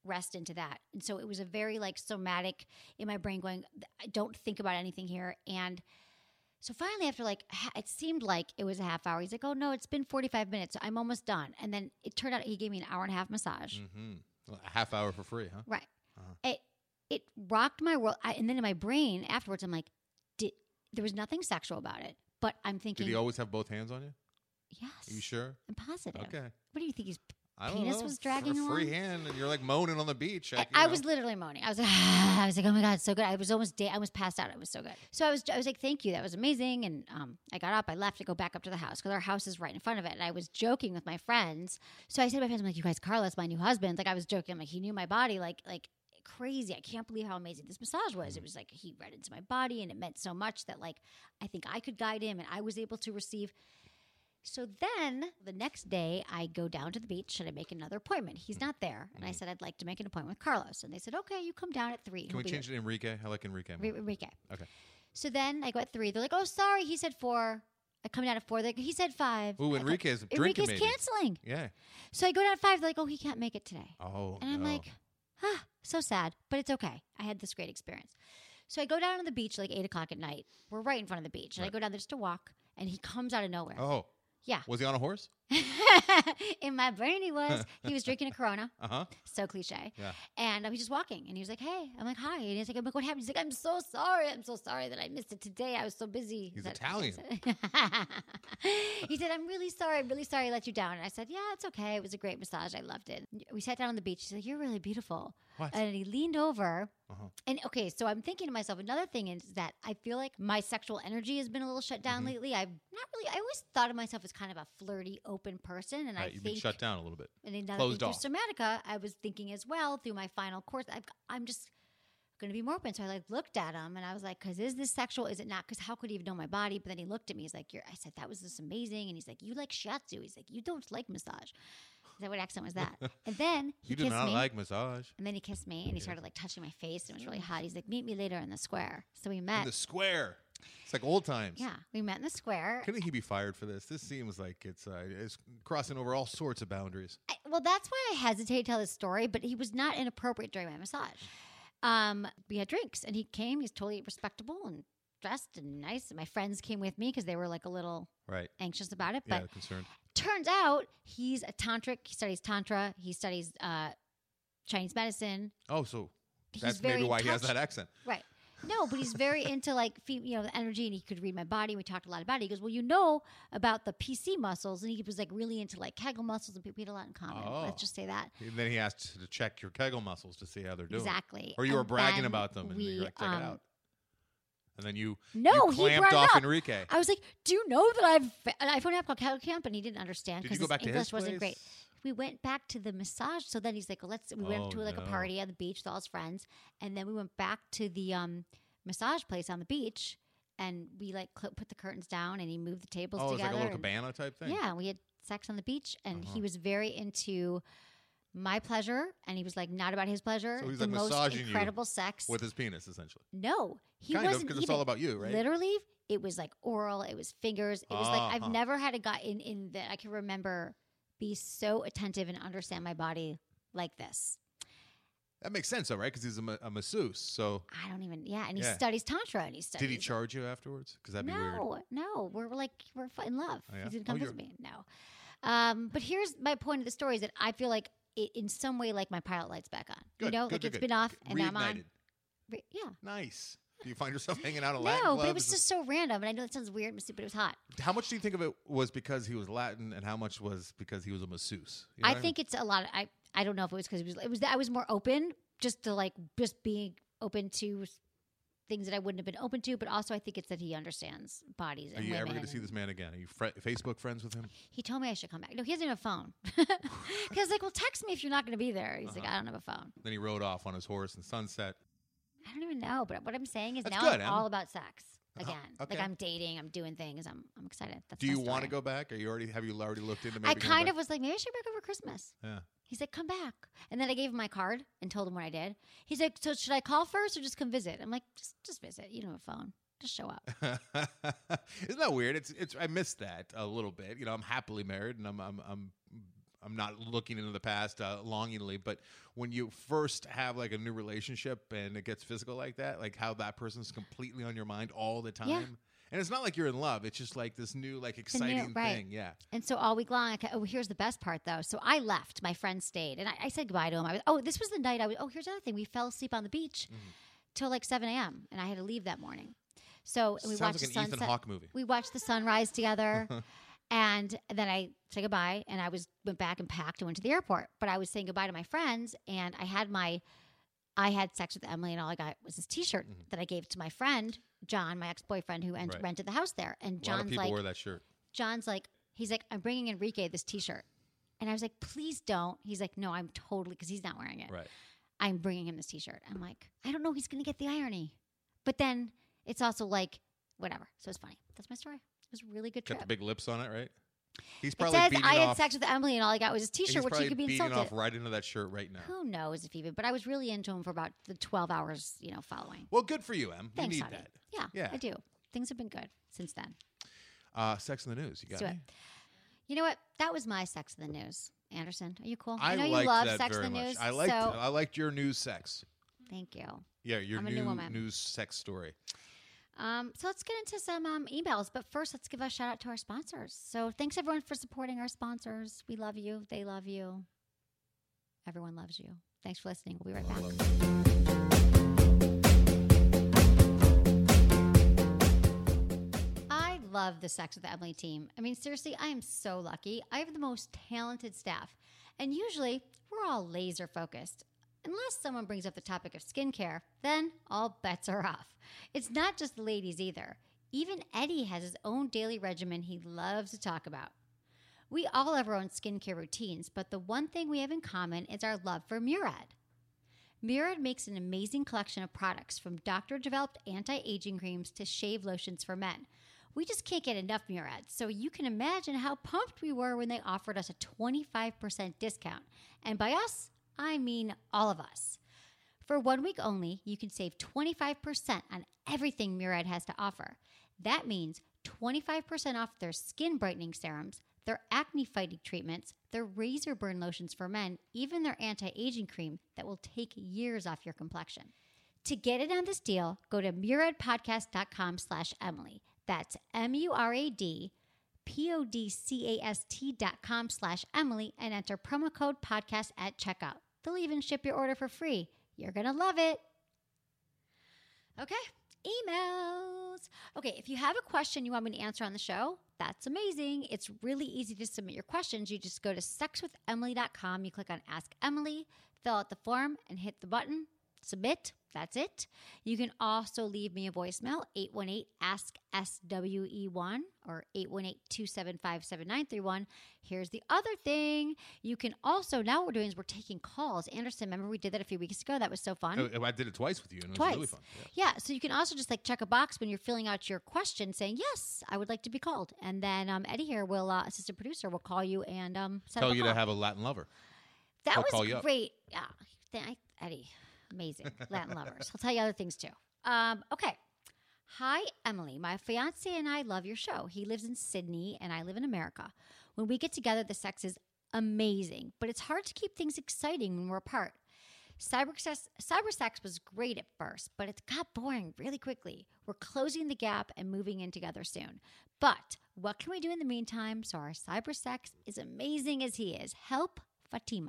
[SPEAKER 1] rest into that. And so it was a very like somatic in my brain going, I don't think about anything here. And so finally after like, it seemed like it was a half hour. He's like, oh no, it's been forty-five minutes. So I'm almost done. And then it turned out he gave me an hour and a half massage.
[SPEAKER 10] Mm-hmm. Well, a half hour for free, huh?
[SPEAKER 1] Right. Uh-huh. It, it rocked my world. I, and then in my brain afterwards, I'm like, did, there was nothing sexual about it, but I'm thinking.
[SPEAKER 10] Did he always have both hands on you?
[SPEAKER 1] Yes.
[SPEAKER 10] Are you sure?
[SPEAKER 1] I'm positive.
[SPEAKER 10] Okay.
[SPEAKER 1] What do you think? His
[SPEAKER 10] I don't
[SPEAKER 1] penis
[SPEAKER 10] know.
[SPEAKER 1] was dragging
[SPEAKER 10] a
[SPEAKER 1] along?
[SPEAKER 10] free hand, and you're like moaning on the beach.
[SPEAKER 1] I,
[SPEAKER 10] Like,
[SPEAKER 1] I
[SPEAKER 10] you know.
[SPEAKER 1] was literally moaning. I was like, ah, I was like, oh my God, so good. I was almost da- I was passed out. It was so good. So I was, I was like, thank you. That was amazing. And um, I got up, I left to go back up to the house because our house is right in front of it. And I was joking with my friends. So I said to my friends, I'm like, you guys, Carlos, my new husband, like I was joking. I'm like, he knew my body, like, like crazy. I can't believe how amazing this massage was. It was like, he read into my body and it meant so much that like, I think I could guide him and I was able to receive. So then the next day I go down to the beach and I make another appointment. He's not there. And I said, I'd like to make an appointment with Carlos. And they said, okay, you come down at three.
[SPEAKER 10] Can we change it to Enrique? I like Enrique.
[SPEAKER 1] Re- Enrique.
[SPEAKER 10] Okay.
[SPEAKER 1] So then I go at three. They're like, oh, sorry. He said four. I come down at four. They're like, he said five.
[SPEAKER 10] Ooh,
[SPEAKER 1] I go,
[SPEAKER 10] Enrique's drinking
[SPEAKER 1] Enrique's
[SPEAKER 10] maybe.
[SPEAKER 1] canceling.
[SPEAKER 10] Yeah.
[SPEAKER 1] So I go down at five. They're like, oh, he can't make it today.
[SPEAKER 10] Oh,
[SPEAKER 1] And I'm
[SPEAKER 10] no.
[SPEAKER 1] like, ah, so sad. But it's okay. I had this great experience. So I go down on the beach like eight o'clock at night. We're right in front of the beach. And
[SPEAKER 10] Right.
[SPEAKER 1] I go down there just to walk. And he comes out of nowhere.
[SPEAKER 10] Oh.
[SPEAKER 1] Yeah.
[SPEAKER 10] Was he on a horse?
[SPEAKER 1] In my brain, he was. He was drinking a Corona.
[SPEAKER 10] Uh huh.
[SPEAKER 1] So cliche.
[SPEAKER 10] Yeah.
[SPEAKER 1] And uh, he's just walking. And he was like, hey. I'm like, hi. And he's like, I'm like, what happened? He's like, I'm so sorry. I'm so sorry that I missed it today. I was so busy.
[SPEAKER 10] He's
[SPEAKER 1] Is that-
[SPEAKER 10] Italian.
[SPEAKER 1] He said, I'm really sorry. I'm really sorry I let you down. And I said, yeah, it's okay. It was a great massage. I loved it. We sat down on the beach. He's like, you're really beautiful.
[SPEAKER 10] What?
[SPEAKER 1] And he leaned over.
[SPEAKER 10] Uh-huh.
[SPEAKER 1] And okay, so I'm thinking to myself, another thing is that I feel like my sexual energy has been a little shut down
[SPEAKER 10] Mm-hmm.
[SPEAKER 1] lately. I've not really, I always thought of myself as kind of a flirty, open person. And
[SPEAKER 10] Right,
[SPEAKER 1] I
[SPEAKER 10] you've
[SPEAKER 1] think
[SPEAKER 10] been shut down a little bit.
[SPEAKER 1] and another
[SPEAKER 10] Closed
[SPEAKER 1] thing
[SPEAKER 10] off.
[SPEAKER 1] through Somatica, I was thinking as well through my final course, I've, I'm just going to be more open. So I like looked at him and I was like, because is this sexual? Is it not? Because how could he even know my body? But then he looked at me. He's like, You're, I said, that was just amazing. And he's like, you like shiatsu. He's like, you don't like massage. I said, what accent was that? And then he
[SPEAKER 10] You do
[SPEAKER 1] kissed
[SPEAKER 10] not
[SPEAKER 1] me.
[SPEAKER 10] like massage.
[SPEAKER 1] and then he kissed me and he started like touching my face. And it was really hot. He's like, meet me later in the square. So we met.
[SPEAKER 10] In the square. It's like old times.
[SPEAKER 1] yeah, we met in the square.
[SPEAKER 10] Couldn't he be fired for this? This seems like it's uh, it's crossing over all sorts of boundaries.
[SPEAKER 1] I, well, that's why I hesitate to tell this story, but he was not inappropriate during my massage. Um, we had drinks, and he came. He's totally respectable and dressed and nice. And my friends came with me because they were like a little
[SPEAKER 10] Right.
[SPEAKER 1] anxious about it.
[SPEAKER 10] Yeah,
[SPEAKER 1] But
[SPEAKER 10] concerned.
[SPEAKER 1] turns out he's a tantric. He studies tantra. He studies uh, Chinese medicine.
[SPEAKER 10] Oh, so
[SPEAKER 1] He's
[SPEAKER 10] that's
[SPEAKER 1] very
[SPEAKER 10] maybe why he has
[SPEAKER 1] touch-
[SPEAKER 10] that accent.
[SPEAKER 1] Right. No, but he's very into like fe- you know the energy, and he could read my body. We talked a lot about it. He goes, "Well, you know about the P C muscles," and he was like really into like Kegel muscles, and we had a lot in common.
[SPEAKER 10] Oh.
[SPEAKER 1] Let's just say that.
[SPEAKER 10] And then he asked to check your Kegel muscles to see how they're doing.
[SPEAKER 1] Exactly.
[SPEAKER 10] Or you were
[SPEAKER 1] And
[SPEAKER 10] bragging
[SPEAKER 1] then
[SPEAKER 10] about them and
[SPEAKER 1] we,
[SPEAKER 10] you're like, check
[SPEAKER 1] um,
[SPEAKER 10] it out. And then you,
[SPEAKER 1] No,
[SPEAKER 10] you
[SPEAKER 1] he
[SPEAKER 10] clamped
[SPEAKER 1] brought it
[SPEAKER 10] off
[SPEAKER 1] up.
[SPEAKER 10] Enrique.
[SPEAKER 1] I was like, "Do you know that I've an iPhone app called Kegel Camp?" And he didn't understand
[SPEAKER 10] Did
[SPEAKER 1] because
[SPEAKER 10] you go
[SPEAKER 1] his
[SPEAKER 10] back to
[SPEAKER 1] English
[SPEAKER 10] his
[SPEAKER 1] wasn't great.
[SPEAKER 10] place?
[SPEAKER 1] We went back to the massage. So then he's like, well, "Let's." We went
[SPEAKER 10] Oh,
[SPEAKER 1] to like
[SPEAKER 10] no.
[SPEAKER 1] a party on the beach with all his friends, and then we went back to the um, massage place on the beach, and we like cl- put the curtains down, and he moved the tables
[SPEAKER 10] Oh, it's
[SPEAKER 1] together.
[SPEAKER 10] like a little
[SPEAKER 1] and-
[SPEAKER 10] cabana type thing?
[SPEAKER 1] Yeah, we had sex on the beach, and
[SPEAKER 10] Uh-huh.
[SPEAKER 1] he was very into my pleasure, and he was like not about his pleasure.
[SPEAKER 10] So he's,
[SPEAKER 1] the
[SPEAKER 10] like,
[SPEAKER 1] most
[SPEAKER 10] massaging you
[SPEAKER 1] incredible sex
[SPEAKER 10] With his penis, essentially.
[SPEAKER 1] No, he
[SPEAKER 10] Kind of,
[SPEAKER 1] wasn't
[SPEAKER 10] 'cause it's
[SPEAKER 1] even-
[SPEAKER 10] all about you, right?
[SPEAKER 1] Literally, it was like oral. It was fingers. It was like I've
[SPEAKER 10] Uh-huh.
[SPEAKER 1] never had a guy in in that I can remember be so attentive and understand my body like this.
[SPEAKER 10] That makes sense, though, right? Because he's a, ma- a masseuse. So
[SPEAKER 1] I don't even. Yeah, and he
[SPEAKER 10] Yeah.
[SPEAKER 1] studies tantra, and he studies.
[SPEAKER 10] did he charge you afterwards? Because that'd be weird.
[SPEAKER 1] No, no, we're like we're fu- in love.
[SPEAKER 10] Oh, yeah?
[SPEAKER 1] He didn't
[SPEAKER 10] Oh,
[SPEAKER 1] come
[SPEAKER 10] you're-
[SPEAKER 1] visit me. No, um, but here's my point of the story: is that I feel like it, in some way, like my pilot light's back on.
[SPEAKER 10] Good,
[SPEAKER 1] you know,
[SPEAKER 10] good,
[SPEAKER 1] like
[SPEAKER 10] good,
[SPEAKER 1] it's
[SPEAKER 10] good.
[SPEAKER 1] been off, and now I'm on.
[SPEAKER 10] Reignited.
[SPEAKER 1] Re- Yeah.
[SPEAKER 10] Nice. Do you find yourself hanging out at Latin
[SPEAKER 1] No,
[SPEAKER 10] clubs?
[SPEAKER 1] but it was just so random, and I know that sounds weird, but it was hot.
[SPEAKER 10] How much do you think of it was because he was Latin, and how much was because he was a masseuse? You know
[SPEAKER 1] I
[SPEAKER 10] what
[SPEAKER 1] think it's a lot. Of, I I don't know if it was because it was it was I was more open, just to like just being open to s- things that I wouldn't have been open to. But also, I think it's that he understands bodies.
[SPEAKER 10] Are
[SPEAKER 1] And
[SPEAKER 10] you ever
[SPEAKER 1] women
[SPEAKER 10] going to see
[SPEAKER 1] and-
[SPEAKER 10] this man again? Are you fr- Facebook friends with him?
[SPEAKER 1] He told me I should come back. No, he doesn't even have a phone. Because like, well, text me if you're not going to be there. He's
[SPEAKER 10] Uh-huh.
[SPEAKER 1] like, I don't have a phone.
[SPEAKER 10] Then he rode off on his horse in Sunset.
[SPEAKER 1] I don't even know. But what I'm saying is
[SPEAKER 10] That's
[SPEAKER 1] now
[SPEAKER 10] good,
[SPEAKER 1] I'm
[SPEAKER 10] Emma.
[SPEAKER 1] all about sex
[SPEAKER 10] Uh-huh.
[SPEAKER 1] again.
[SPEAKER 10] Okay.
[SPEAKER 1] Like I'm dating, I'm doing things. I'm I'm excited. That's
[SPEAKER 10] Do
[SPEAKER 1] my
[SPEAKER 10] you want to
[SPEAKER 1] story.
[SPEAKER 10] go back? Are you already have you already looked into maybe
[SPEAKER 1] I
[SPEAKER 10] going
[SPEAKER 1] kind
[SPEAKER 10] back?
[SPEAKER 1] of was like, maybe I should go back over Christmas.
[SPEAKER 10] Yeah.
[SPEAKER 1] He's like, come back. And then I gave him my card and told him what I did. He's like, so should I call first or just come visit? I'm like, just just visit. You don't have a phone. Just show up.
[SPEAKER 10] Isn't that weird? It's it's I miss that a little bit. You know, I'm happily married and I'm I'm I'm I'm not looking into the past uh, longingly, but when you first have like a new relationship and it gets physical like that, like how that person's completely on your mind all the time.
[SPEAKER 1] Yeah.
[SPEAKER 10] And it's not like you're in love. It's just like this new, like
[SPEAKER 1] It's a new-
[SPEAKER 10] exciting
[SPEAKER 1] right.
[SPEAKER 10] thing. Yeah.
[SPEAKER 1] And so all week long, I, ca- oh, here's the best part though. So I left. My friend stayed, and I, I said goodbye to him. I was, oh, this was the night I was. Oh, here's another thing. We fell asleep on the beach
[SPEAKER 10] Mm-hmm.
[SPEAKER 1] till like seven a.m. and I had to leave that morning. So and we
[SPEAKER 10] Sounds
[SPEAKER 1] watched
[SPEAKER 10] like
[SPEAKER 1] the
[SPEAKER 10] an Ethan
[SPEAKER 1] sunset.
[SPEAKER 10] Hawke movie.
[SPEAKER 1] We watched the sunrise together, and then I said goodbye. And I was went back and packed and went to the airport. But I was saying goodbye to my friends, and I had my. I had sex with Emily, and all I got was this T-shirt
[SPEAKER 10] Mm-hmm.
[SPEAKER 1] that I gave to my friend John, my ex-boyfriend, who ent-
[SPEAKER 10] Right.
[SPEAKER 1] rented the house there. And
[SPEAKER 10] A lot of
[SPEAKER 1] John's
[SPEAKER 10] people
[SPEAKER 1] like,
[SPEAKER 10] wear that shirt.
[SPEAKER 1] John's like, he's like, I'm bringing Enrique this T-shirt, and I was like, please don't. He's like, no, I'm totally, because he's not wearing it.
[SPEAKER 10] Right.
[SPEAKER 1] I'm bringing him this T-shirt. I'm like, I don't know, he's gonna get the irony, but then it's also like, whatever. So it's funny. That's my story. It was a really good
[SPEAKER 10] Got
[SPEAKER 1] trip.
[SPEAKER 10] the big lips on it, right? He's
[SPEAKER 1] It
[SPEAKER 10] probably
[SPEAKER 1] says
[SPEAKER 10] beating
[SPEAKER 1] I had
[SPEAKER 10] off.
[SPEAKER 1] sex with Emily, and all I got was his
[SPEAKER 10] He's
[SPEAKER 1] T-shirt, which
[SPEAKER 10] probably
[SPEAKER 1] he could be
[SPEAKER 10] beating
[SPEAKER 1] insulted.
[SPEAKER 10] off right into that shirt right now.
[SPEAKER 1] Who knows if even? But I was really into him for about the twelve hours, you know, following.
[SPEAKER 10] Well, good for you, Em. You
[SPEAKER 1] Thanks,
[SPEAKER 10] need
[SPEAKER 1] honey.
[SPEAKER 10] that.
[SPEAKER 1] Yeah,
[SPEAKER 10] Yeah.
[SPEAKER 1] I do. Things have been good since then.
[SPEAKER 10] Uh, Sex in the News. You got
[SPEAKER 1] Let's do
[SPEAKER 10] me?
[SPEAKER 1] it. You know what? That was my Sex in the News. Anderson, are you cool?
[SPEAKER 10] I,
[SPEAKER 1] know you
[SPEAKER 10] liked
[SPEAKER 1] love
[SPEAKER 10] that
[SPEAKER 1] Sex
[SPEAKER 10] very
[SPEAKER 1] in the
[SPEAKER 10] much.
[SPEAKER 1] News.
[SPEAKER 10] I liked.
[SPEAKER 1] so
[SPEAKER 10] I liked your news sex.
[SPEAKER 1] thank you.
[SPEAKER 10] Yeah, your
[SPEAKER 1] I'm a
[SPEAKER 10] new,
[SPEAKER 1] new woman.
[SPEAKER 10] news sex story.
[SPEAKER 1] Um, so let's get into some um, emails. But first, let's give a shout out to our sponsors. So thanks everyone for supporting our sponsors. We love you. They love you. Everyone loves you. Thanks for listening. We'll be right back. I love the Sex with Emily team. I mean, seriously, I am so lucky. I have the most talented staff. And usually, we're all laser focused. Unless someone brings up the topic of skincare, then all bets are off. It's not just the ladies either. Even Eddie has his own daily regimen he loves to talk about. We all have our own skincare routines, but the one thing we have in common is our love for Murad. Murad makes an amazing collection of products, from doctor-developed anti-aging creams to shave lotions for men. We just can't get enough Murad, so you can imagine how pumped we were when they offered us a twenty-five percent discount. And by us, I mean all of us. For one week only, you can save twenty-five percent on everything Murad has to offer. That means twenty-five percent off their skin brightening serums, their acne fighting treatments, their razor burn lotions for men, even their anti-aging cream that will take years off your complexion. To get in on this deal, go to muradpodcast.com slash Emily. That's M-U-R-A-D P-O-D-C-A-S-T dot com slash Emily and enter promo code podcast at checkout. They'll even ship your order for free. You're going to love it. Okay, emails. Okay, if you have a question you want me to answer on the show, that's amazing. It's really easy to submit your questions. You just go to sex with emily dot com. You click on Ask Emily, fill out the form, and hit the button. Submit. That's it. You can also leave me a voicemail, eight one eight, ask S W E one or eight one eight, two seven five, seven nine three one. Here's the other thing. You can also, now what we're doing is we're taking calls. Anderson, remember we did that a few weeks ago? That was so fun.
[SPEAKER 10] Oh, I did it twice with you, and it was
[SPEAKER 1] Twice.
[SPEAKER 10] really fun.
[SPEAKER 1] Yeah. So you can also just like check a box when you're filling out your question saying, yes, I would like to be called. And then um, Eddie here will, uh, assistant producer, will call you and um, set
[SPEAKER 10] Tell
[SPEAKER 1] up a
[SPEAKER 10] you
[SPEAKER 1] call.
[SPEAKER 10] to have a Latin lover.
[SPEAKER 1] That
[SPEAKER 10] He'll call
[SPEAKER 1] was
[SPEAKER 10] you up.
[SPEAKER 1] great. Yeah. Th- I, Eddie, amazing. Latin lovers. I'll tell you other things too. Um, okay. Hi, Emily. My fiance and I love your show. He lives in Sydney and I live in America. When we get together, the sex is amazing, but it's hard to keep things exciting when we're apart. Cyber sex, cyber sex was great at first, but it got boring really quickly. We're closing the gap and moving in together soon. But what can we do in the meantime so our cyber sex is amazing as he is? Help, Fatima.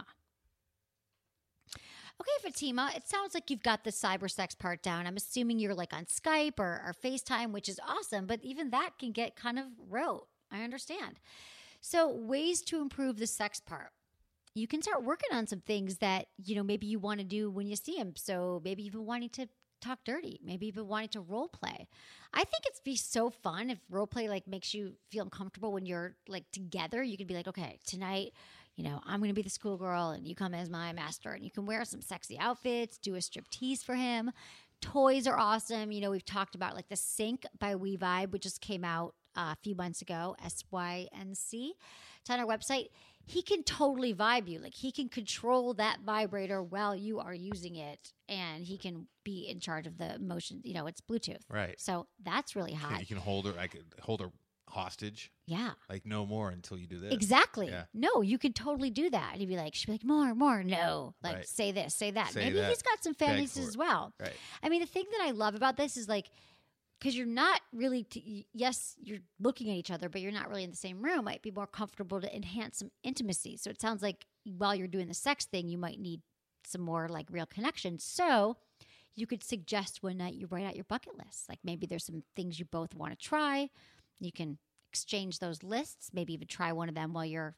[SPEAKER 1] Okay, Fatima, it sounds like you've got the cyber sex part down. I'm assuming you're like on Skype or, or FaceTime, which is awesome, but even that can get kind of rote. I understand. So ways to improve the sex part. You can start working on some things that, you know, maybe you want to do when you see him. So maybe you've been wanting to talk dirty. Maybe you've been wanting to role play. I think it'd be so fun if role play like makes you feel uncomfortable when you're like together. You could be like, okay, tonight, you know, I'm going to be the schoolgirl and you come as my master, and you can wear some sexy outfits, do a strip tease for him. Toys are awesome. You know, we've talked about like the Sync by We Vibe, which just came out uh, a few months ago, S Y N C. It's on our website. He can totally vibe you. Like he can control that vibrator while you are using it, and he can be in charge of the motion. You know, it's Bluetooth.
[SPEAKER 10] Right.
[SPEAKER 1] So that's really hot.
[SPEAKER 10] You can hold her. I could hold her hostage.
[SPEAKER 1] Yeah.
[SPEAKER 10] Like no more until you do this.
[SPEAKER 1] Exactly.
[SPEAKER 10] Yeah.
[SPEAKER 1] No, you could totally do that. And he'd be like, she'd be like, more, more. No. Like,
[SPEAKER 10] Right.
[SPEAKER 1] say this, say that.
[SPEAKER 10] Say
[SPEAKER 1] Maybe
[SPEAKER 10] that.
[SPEAKER 1] he's got some
[SPEAKER 10] Beg
[SPEAKER 1] fantasies
[SPEAKER 10] for
[SPEAKER 1] as
[SPEAKER 10] it.
[SPEAKER 1] well.
[SPEAKER 10] Right.
[SPEAKER 1] I mean, the thing that I love about this is like, because you're not really, t- yes, you're looking at each other, but you're not really in the same room. Might be more comfortable to enhance some intimacy. So it sounds like while you're doing the sex thing, you might need some more like real connection. So you could suggest one night you write out your bucket list. Like maybe there's some things you both want to try. You can exchange those lists, maybe even try one of them while you're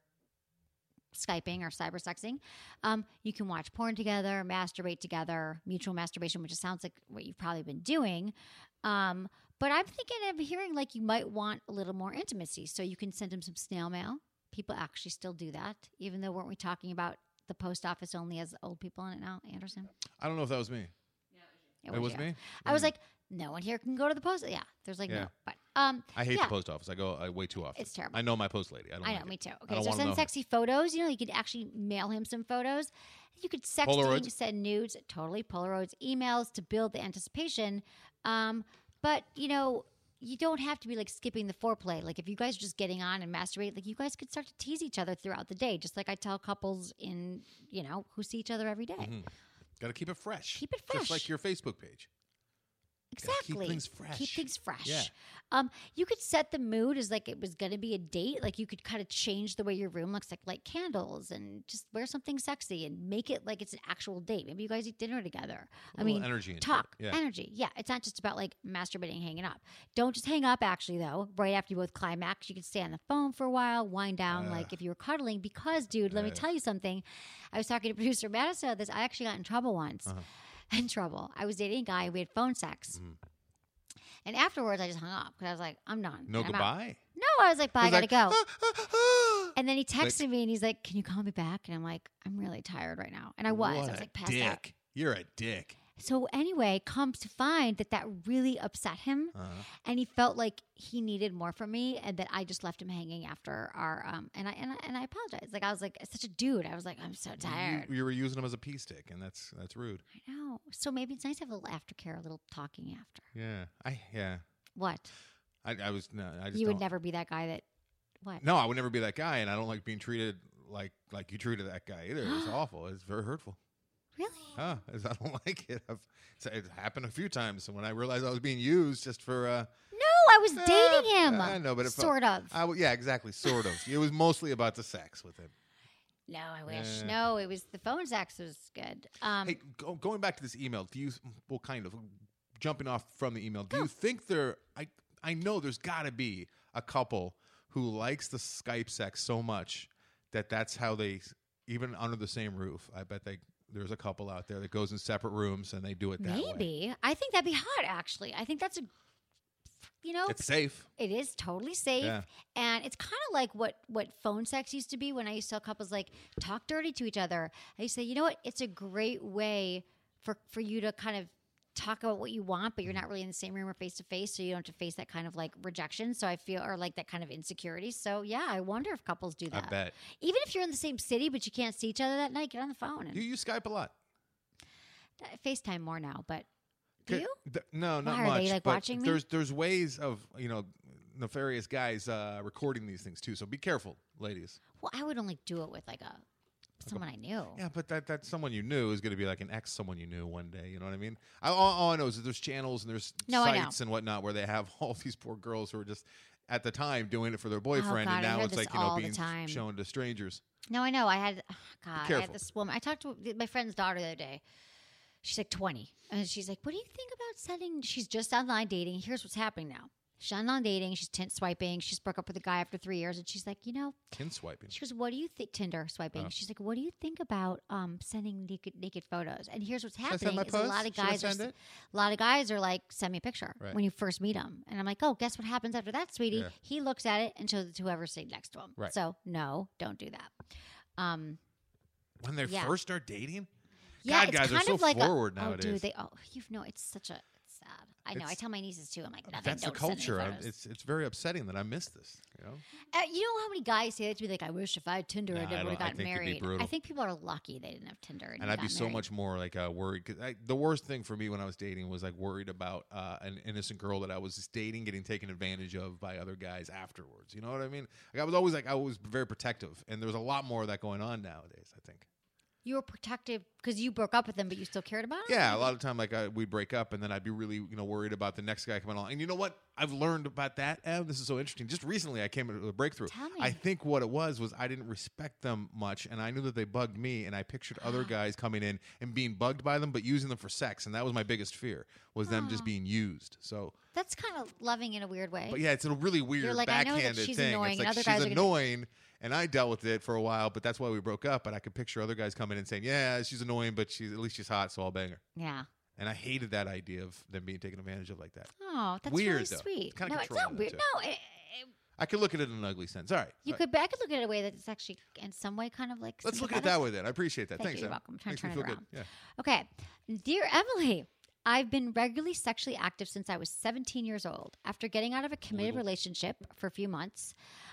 [SPEAKER 1] Skyping or cybersexing. Um, you can watch porn together, masturbate together, mutual masturbation, which sounds like what you've probably been doing. Um, but I'm thinking of hearing like you might want a little more intimacy. So you can send him some snail mail. People actually still do that, even though weren't we talking about the post office only has old people in it now, Anderson?
[SPEAKER 10] I don't know if that was me.
[SPEAKER 1] It
[SPEAKER 10] It was
[SPEAKER 1] you.
[SPEAKER 10] me?
[SPEAKER 1] I was
[SPEAKER 10] Mm.
[SPEAKER 1] like, no one here can go to the post. Yeah, there's like
[SPEAKER 10] Yeah.
[SPEAKER 1] no. But um,
[SPEAKER 10] I hate
[SPEAKER 1] yeah.
[SPEAKER 10] the post office. I go uh, way too often.
[SPEAKER 1] It's terrible.
[SPEAKER 10] I know my post lady. I don't
[SPEAKER 1] I
[SPEAKER 10] like
[SPEAKER 1] know,
[SPEAKER 10] it.
[SPEAKER 1] me too.
[SPEAKER 10] I
[SPEAKER 1] Okay,
[SPEAKER 10] don't
[SPEAKER 1] so
[SPEAKER 10] wanna
[SPEAKER 1] send
[SPEAKER 10] know her.
[SPEAKER 1] sexy photos. You know, you could actually mail him some photos. You could sexting,
[SPEAKER 10] Polaroids?
[SPEAKER 1] send nudes, totally Polaroids, emails to build the anticipation. Um, but you know, you don't have to be like skipping the foreplay. Like if you guys are just getting on and masturbate, like you guys could start to tease each other throughout the day, just like I tell couples in you know who see each other every day.
[SPEAKER 10] Mm-hmm. Got to keep it fresh.
[SPEAKER 1] Keep it
[SPEAKER 10] Just
[SPEAKER 1] fresh.
[SPEAKER 10] like your Facebook page.
[SPEAKER 1] Exactly.
[SPEAKER 10] keep things fresh.
[SPEAKER 1] Keep things fresh.
[SPEAKER 10] Yeah.
[SPEAKER 1] Um, you could set the mood as like it was going to be a date. Like you could kind of change the way your room looks, like light candles and just wear something sexy and make it like it's an actual date. Maybe you guys eat dinner together.
[SPEAKER 10] A
[SPEAKER 1] I
[SPEAKER 10] little
[SPEAKER 1] mean,
[SPEAKER 10] energy into
[SPEAKER 1] talk,
[SPEAKER 10] it. Yeah.
[SPEAKER 1] energy. Yeah, it's not just about like masturbating, hanging up. Don't just hang up. Actually, though, right after you both climax, you could stay on the phone for a while, wind down,
[SPEAKER 10] Uh.
[SPEAKER 1] like if you were cuddling. Because, dude, let me
[SPEAKER 10] Uh.
[SPEAKER 1] tell you something. I was talking to producer Madison about this. I actually got in trouble once.
[SPEAKER 10] Uh-huh.
[SPEAKER 1] In trouble. I was dating a guy. We had phone sex.
[SPEAKER 10] Mhm.
[SPEAKER 1] And afterwards, I just hung up because I was like, I'm done.
[SPEAKER 10] No
[SPEAKER 1] I'm out.
[SPEAKER 10] goodbye.
[SPEAKER 1] No, I was like, bye, I
[SPEAKER 10] was
[SPEAKER 1] gotta
[SPEAKER 10] like,
[SPEAKER 1] go.
[SPEAKER 10] "Ah, ah, ah."
[SPEAKER 1] And then he texted me and he's like, can you call me back? And I'm like, I'm really tired right now. And I was.
[SPEAKER 10] What
[SPEAKER 1] I was
[SPEAKER 10] a
[SPEAKER 1] like, passed
[SPEAKER 10] dick.
[SPEAKER 1] out.
[SPEAKER 10] You're a dick.
[SPEAKER 1] So anyway, comes to find that that really upset him.
[SPEAKER 10] Uh-huh.
[SPEAKER 1] And he felt like he needed more from me and that I just left him hanging after our, um, and I, and I, and I apologized. Like, I was like, such a dude. I was like, I'm so tired.
[SPEAKER 10] You, you were using him as a pee stick, and that's that's rude.
[SPEAKER 1] I know. So maybe it's nice to have a little aftercare, a little talking after.
[SPEAKER 10] Yeah. I yeah.
[SPEAKER 1] What?
[SPEAKER 10] I, I was no. I just
[SPEAKER 1] You would
[SPEAKER 10] don't-
[SPEAKER 1] never be that guy that, what?
[SPEAKER 10] No, I would never be that guy, and I don't like being treated like like you treated that guy either. It's awful. It's very hurtful.
[SPEAKER 1] Really?
[SPEAKER 10] Huh? I don't like it. I've, it's happened a few times, and when I realized I was being used just for. Uh,
[SPEAKER 1] No, I was
[SPEAKER 10] uh,
[SPEAKER 1] dating him.
[SPEAKER 10] I know, but it felt-
[SPEAKER 1] sort of.
[SPEAKER 10] I w- yeah, exactly. Sort of. It was mostly about the sex with him.
[SPEAKER 1] No, I wish.
[SPEAKER 10] Yeah.
[SPEAKER 1] No, it was the phone sex was good. Um,
[SPEAKER 10] Hey, go, going back to this email, do you? Well, kind of jumping off from the email. Do you think there? I I know there's got to be a couple who likes the Skype sex so much that that's how they, even under the same roof. I bet they. There's a couple out there that goes in separate rooms and they do it that way.
[SPEAKER 1] maybe. I think that'd be hot. Actually, I think that's a. You know,
[SPEAKER 10] It's safe.
[SPEAKER 1] it is totally safe,
[SPEAKER 10] Yeah.
[SPEAKER 1] and it's kind of like what what phone sex used to be. When I used to tell couples like talk dirty to each other, I used to say, you know what? It's a great way for for you to kind of talk about what you want, but you're not really in the same room or face to face, so you don't have to face that kind of like rejection. So I feel, or like that kind of insecurity. So yeah, I wonder if couples do
[SPEAKER 10] I
[SPEAKER 1] that.
[SPEAKER 10] bet.
[SPEAKER 1] Even if you're in the same city but you can't see each other that night, get on the phone and
[SPEAKER 10] You use Skype a lot.
[SPEAKER 1] FaceTime more now. But do
[SPEAKER 10] Th-
[SPEAKER 1] you?
[SPEAKER 10] th- no, not
[SPEAKER 1] Why, are
[SPEAKER 10] much.
[SPEAKER 1] they, like,
[SPEAKER 10] but
[SPEAKER 1] watching me?
[SPEAKER 10] There's there's ways of you know nefarious guys uh, recording these things too. So be careful, ladies.
[SPEAKER 1] Well, I would only do it with like a someone I knew.
[SPEAKER 10] Yeah, but that that someone you knew is going to be like an ex someone you knew one day. You know what I mean? I, all, all I know is that there's channels and there's
[SPEAKER 1] No, I know.
[SPEAKER 10] sites and whatnot where they have all these poor girls who are just at the time doing it for their boyfriend,
[SPEAKER 1] Oh, God,
[SPEAKER 10] and
[SPEAKER 1] I
[SPEAKER 10] now
[SPEAKER 1] hear
[SPEAKER 10] it's
[SPEAKER 1] this
[SPEAKER 10] like you know
[SPEAKER 1] all the
[SPEAKER 10] being
[SPEAKER 1] time.
[SPEAKER 10] shown to strangers.
[SPEAKER 1] No, I know. I had oh, God. I
[SPEAKER 10] careful.
[SPEAKER 1] had this woman. I talked to my friend's daughter the other day. She's like twenty, and she's like, "What do you think about setting?" She's just online dating. Here's what's happening now. She's online dating. She's tint swiping. She's broke up with a guy after three years, and she's like, you know,
[SPEAKER 10] Tin swiping.
[SPEAKER 1] she goes, "What do you think?" Tinder swiping.
[SPEAKER 10] Oh.
[SPEAKER 1] She's like, "What do you think about um, sending naked naked photos?" And here's what's
[SPEAKER 10] Should I send
[SPEAKER 1] happening:
[SPEAKER 10] my
[SPEAKER 1] is a
[SPEAKER 10] post?
[SPEAKER 1] lot of
[SPEAKER 10] Should I
[SPEAKER 1] guys are
[SPEAKER 10] send
[SPEAKER 1] s-
[SPEAKER 10] it?
[SPEAKER 1] a lot of guys are like, "Send me a picture"
[SPEAKER 10] Right.
[SPEAKER 1] when you first meet him, and I'm like, "Oh, guess what happens after that, sweetie?"
[SPEAKER 10] Yeah.
[SPEAKER 1] He looks at it and shows it to whoever's sitting next to him.
[SPEAKER 10] Right.
[SPEAKER 1] So no, don't do that. Um,
[SPEAKER 10] When they
[SPEAKER 1] Yeah.
[SPEAKER 10] first start dating.
[SPEAKER 1] Yeah,
[SPEAKER 10] God,
[SPEAKER 1] it's
[SPEAKER 10] guys are
[SPEAKER 1] kind
[SPEAKER 10] so
[SPEAKER 1] of like
[SPEAKER 10] forward
[SPEAKER 1] a, Oh,
[SPEAKER 10] nowadays.
[SPEAKER 1] dude, they oh, you know, it's such a it's sad. I know.
[SPEAKER 10] It's-
[SPEAKER 1] I tell my nieces too. I'm like, nothing.
[SPEAKER 10] That's the
[SPEAKER 1] don't send any
[SPEAKER 10] culture. I'm-
[SPEAKER 1] photos.
[SPEAKER 10] It's it's very upsetting that I missed this. You know,
[SPEAKER 1] Uh, you know how many guys say that to me? Like, I wish if I had Tinder,
[SPEAKER 10] Nah,
[SPEAKER 1] I
[SPEAKER 10] I
[SPEAKER 1] never would
[SPEAKER 10] don't-
[SPEAKER 1] have
[SPEAKER 10] I
[SPEAKER 1] gotten
[SPEAKER 10] think it'd be
[SPEAKER 1] married.
[SPEAKER 10] brutal.
[SPEAKER 1] I think people are lucky they didn't have Tinder. And,
[SPEAKER 10] and I'd be
[SPEAKER 1] got
[SPEAKER 10] so
[SPEAKER 1] married.
[SPEAKER 10] much more like uh, worried. Cause I, the worst thing for me when I was dating was like worried about uh, an innocent girl that I was just dating getting taken advantage of by other guys afterwards. You know what I mean? Like I was always like I was very protective, and there was a lot more of that going on nowadays. I think.
[SPEAKER 1] You were protective because you broke up with them, but you still cared about him?
[SPEAKER 10] Yeah, a lot of time like I, we'd break up, and then I'd be really you know worried about the next guy coming along. And you know what? I've learned about that. Em, this is so interesting. Just recently, I came into a breakthrough.
[SPEAKER 1] Tell me.
[SPEAKER 10] I think what it was was I didn't respect them much, and I knew that they bugged me, and I pictured other guys coming in and being bugged by them, but using them for sex, and that was my biggest fear was them just being used. So,
[SPEAKER 1] That's kind of loving in a weird way.
[SPEAKER 10] but yeah, it's a really weird
[SPEAKER 1] You're like, I know that
[SPEAKER 10] backhanded
[SPEAKER 1] she's
[SPEAKER 10] thing.
[SPEAKER 1] annoying
[SPEAKER 10] It's
[SPEAKER 1] and
[SPEAKER 10] like
[SPEAKER 1] other
[SPEAKER 10] she's
[SPEAKER 1] guys are gonna-
[SPEAKER 10] annoying. And I dealt with it for a while, but that's why we broke up. But I could picture other guys coming in and saying, "Yeah, she's annoying, but she's at least she's hot, so I'll bang her."
[SPEAKER 1] Yeah.
[SPEAKER 10] And I hated that idea of them being taken advantage of like that.
[SPEAKER 1] Oh, that's
[SPEAKER 10] Weird,
[SPEAKER 1] really
[SPEAKER 10] though.
[SPEAKER 1] sweet.
[SPEAKER 10] It's kinda
[SPEAKER 1] no, it's
[SPEAKER 10] controlling,
[SPEAKER 1] not weird.
[SPEAKER 10] too.
[SPEAKER 1] No, it, it,
[SPEAKER 10] I could look at it in an ugly sense. All right,
[SPEAKER 1] you
[SPEAKER 10] Uh,
[SPEAKER 1] could. But I could look at it in a way that it's actually in some way kind of like.
[SPEAKER 10] let's look at it
[SPEAKER 1] sympathetic.
[SPEAKER 10] that way then. I appreciate that.
[SPEAKER 1] Thank
[SPEAKER 10] Thanks.
[SPEAKER 1] you. You're
[SPEAKER 10] Em.
[SPEAKER 1] welcome. I'm trying
[SPEAKER 10] Makes
[SPEAKER 1] to
[SPEAKER 10] me
[SPEAKER 1] turn it
[SPEAKER 10] feel
[SPEAKER 1] around.
[SPEAKER 10] good. Yeah.
[SPEAKER 1] Okay. Dear Emily, I've been regularly sexually active since I was seventeen years old. After getting out of a committed relationship for a few months,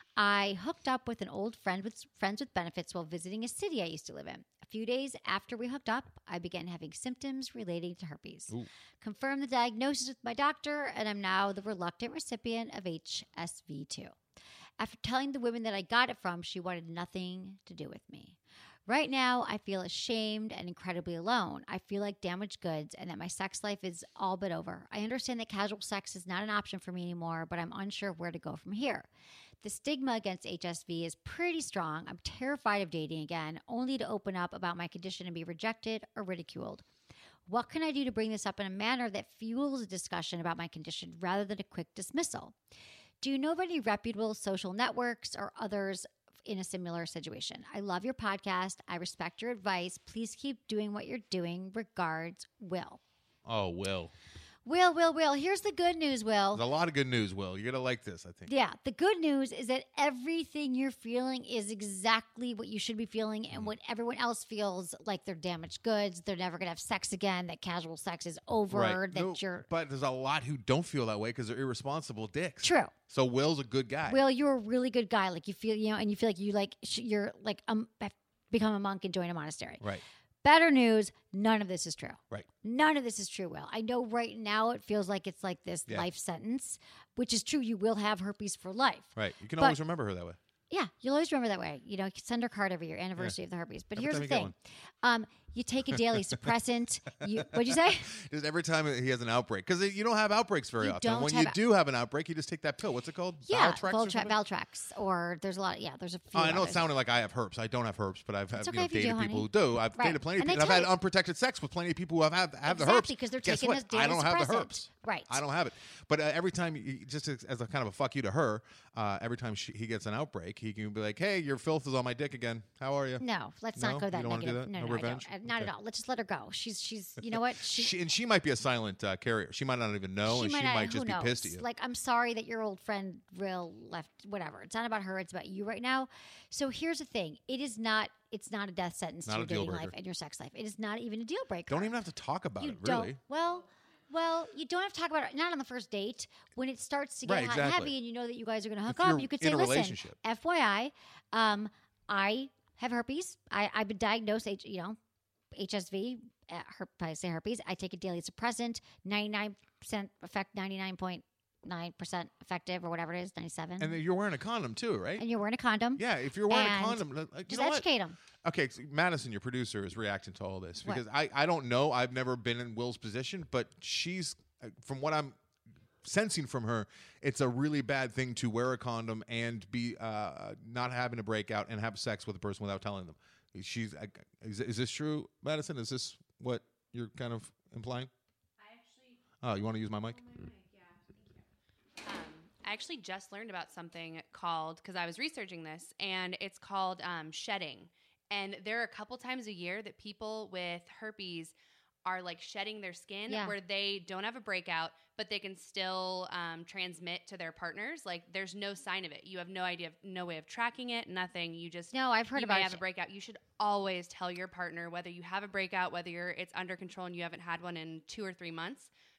[SPEAKER 1] I hooked up with an old friend with friends with benefits while visiting a city I used to live in. A few days after we hooked up, I began having symptoms relating to herpes.
[SPEAKER 10] Ooh.
[SPEAKER 1] Confirmed the diagnosis with my doctor, and I'm now the reluctant recipient of H S V two. After telling the women that I got it from, she wanted nothing to do with me. Right now, I feel ashamed and incredibly alone. I feel like damaged goods and that my sex life is all but over. I understand that casual sex is not an option for me anymore, but I'm unsure of where to go from here. The stigma against H S V is pretty strong. I'm terrified of dating again, only to open up about my condition and be rejected or ridiculed. What can I do to bring this up in a manner that fuels a discussion about my condition rather than a quick dismissal? Do you know of any reputable social networks or others in a similar situation? I love your podcast. I respect your advice. Please keep doing what you're doing. Regards, Will.
[SPEAKER 10] Oh, Will.
[SPEAKER 1] Will, Will, Will. Here's the good news, Will.
[SPEAKER 10] There's a lot of good news, Will. You're gonna like this, I think.
[SPEAKER 1] Yeah, the good news is that everything you're feeling is exactly what you should be feeling,
[SPEAKER 10] Mm.
[SPEAKER 1] and what everyone else feels like they're damaged goods, they're never going to have sex again, that casual sex is over,
[SPEAKER 10] Right.
[SPEAKER 1] that
[SPEAKER 10] No,
[SPEAKER 1] you're.
[SPEAKER 10] but there's a lot who don't feel that way because they're irresponsible dicks.
[SPEAKER 1] True.
[SPEAKER 10] So Will's a good guy.
[SPEAKER 1] Will, you're a really good guy. Like you feel, you know, and you feel like you like sh- you're like um have become a monk and join a monastery.
[SPEAKER 10] Right.
[SPEAKER 1] Better news, none of this is true.
[SPEAKER 10] Right.
[SPEAKER 1] None of this is true, Will. I know right now it feels like it's like this
[SPEAKER 10] Yeah.
[SPEAKER 1] life sentence, which is true. You will have herpes for life.
[SPEAKER 10] Right. You can
[SPEAKER 1] But-
[SPEAKER 10] always remember her that way.
[SPEAKER 1] Yeah, you'll always remember that way. You know, send her card every year, anniversary of the herpes. But
[SPEAKER 10] Every
[SPEAKER 1] here's
[SPEAKER 10] time
[SPEAKER 1] the
[SPEAKER 10] you get
[SPEAKER 1] thing. Um, you take a daily suppressant. You, what'd you say?
[SPEAKER 10] Just every time he has an outbreak, because you don't have outbreaks very
[SPEAKER 1] You
[SPEAKER 10] often.
[SPEAKER 1] don't
[SPEAKER 10] When
[SPEAKER 1] have
[SPEAKER 10] you
[SPEAKER 1] a-
[SPEAKER 10] do have an outbreak, you just take that pill. What's it called?
[SPEAKER 1] Yeah,
[SPEAKER 10] Valtrex or
[SPEAKER 1] Valtra-
[SPEAKER 10] something?
[SPEAKER 1] Valtrex. Or there's a lot. Yeah, there's a few.
[SPEAKER 10] Oh, I know it
[SPEAKER 1] others.
[SPEAKER 10] sounded like I have herpes. I don't have herpes, but I've had,
[SPEAKER 1] It's
[SPEAKER 10] you
[SPEAKER 1] okay
[SPEAKER 10] know,
[SPEAKER 1] if you
[SPEAKER 10] dated
[SPEAKER 1] do,
[SPEAKER 10] people
[SPEAKER 1] honey.
[SPEAKER 10] who do. I've
[SPEAKER 1] Right.
[SPEAKER 10] dated plenty of
[SPEAKER 1] And they
[SPEAKER 10] people. I've
[SPEAKER 1] tell
[SPEAKER 10] had
[SPEAKER 1] you-
[SPEAKER 10] unprotected sex with plenty of people who have have, have the
[SPEAKER 1] Exactly,
[SPEAKER 10] herpes.
[SPEAKER 1] 'cause they're
[SPEAKER 10] Guess
[SPEAKER 1] taking
[SPEAKER 10] what?
[SPEAKER 1] this daily
[SPEAKER 10] I don't have the
[SPEAKER 1] suppressant.
[SPEAKER 10] herpes.
[SPEAKER 1] Right.
[SPEAKER 10] I don't have it. But uh, every time, you, just as, as a kind of a fuck you to her, uh, every time she, he gets an outbreak, he can be like, "Hey, your filth is on my dick again. How are you?"
[SPEAKER 1] No, let's
[SPEAKER 10] No?
[SPEAKER 1] not go
[SPEAKER 10] You
[SPEAKER 1] that
[SPEAKER 10] don't wanna do
[SPEAKER 1] negative.
[SPEAKER 10] that?
[SPEAKER 1] No,
[SPEAKER 10] No
[SPEAKER 1] no,
[SPEAKER 10] revenge?
[SPEAKER 1] I don't. Uh, Not
[SPEAKER 10] Okay.
[SPEAKER 1] at all. Let's just let her go. She's she's. You know what? She,
[SPEAKER 10] She, and she might be a silent uh, carrier. She might not even know, and she
[SPEAKER 1] not-
[SPEAKER 10] might
[SPEAKER 1] who
[SPEAKER 10] just be
[SPEAKER 1] knows?
[SPEAKER 10] pissed at you.
[SPEAKER 1] Like, I'm sorry that your old friend real left. Whatever. It's not about her. It's about you right now. So here's the thing. It is not. It's not a death sentence
[SPEAKER 10] Not
[SPEAKER 1] to
[SPEAKER 10] a
[SPEAKER 1] your
[SPEAKER 10] deal
[SPEAKER 1] dating life
[SPEAKER 10] breaker.
[SPEAKER 1] and your sex life. It is not even a deal breaker.
[SPEAKER 10] Don't even have to talk about
[SPEAKER 1] you
[SPEAKER 10] it, really.
[SPEAKER 1] don't. Well, well, you don't have to talk about it. Not on the first date. When it starts to get
[SPEAKER 10] Right,
[SPEAKER 1] hot and
[SPEAKER 10] exactly.
[SPEAKER 1] heavy, and you know that you guys are going to hook
[SPEAKER 10] If
[SPEAKER 1] up,
[SPEAKER 10] you're
[SPEAKER 1] you could
[SPEAKER 10] in
[SPEAKER 1] say,
[SPEAKER 10] a
[SPEAKER 1] "Listen,
[SPEAKER 10] relationship.
[SPEAKER 1] F Y I, um, I have herpes. I, I've been diagnosed. H- You know, H S V. Uh, her, I say herpes. I take a daily suppressant. Ninety-nine percent effect. Ninety-nine point nine percent effective, or whatever it is. Ninety-seven.
[SPEAKER 10] And then you're wearing a condom too, right?
[SPEAKER 1] And you're wearing a condom.
[SPEAKER 10] Yeah, if you're wearing
[SPEAKER 1] And
[SPEAKER 10] a condom, like, you
[SPEAKER 1] Just
[SPEAKER 10] know what?
[SPEAKER 1] educate them.
[SPEAKER 10] Okay, so Madison, your producer, is reacting to all this
[SPEAKER 1] What?
[SPEAKER 10] because I, I don't know. I've never been in Will's position, but she's, uh, from what I'm sensing from her, it's a really bad thing to wear a condom and be uh, not having a breakout and have sex with a person without telling them. She's I- is, is this true, Madison? Is this what you're kind of implying?
[SPEAKER 8] I actually,
[SPEAKER 10] Oh, you want to use my mic?
[SPEAKER 8] oh, my mic, yeah, thank you. Um, I actually just learned about something called, because I was researching this, and it's called um, shedding. And there are a couple times a year that people with herpes are like shedding their skin
[SPEAKER 1] Yeah.
[SPEAKER 8] where they don't have a breakout, but they can still um, transmit to their partners. Like there's no sign of it. You have no idea, no way of tracking it, nothing. You just
[SPEAKER 1] No, I've heard
[SPEAKER 8] you
[SPEAKER 1] about
[SPEAKER 8] may have
[SPEAKER 1] it.
[SPEAKER 8] a breakout. You should always tell your partner whether you have a breakout, whether you're it's under control and you haven't had one in two or three months.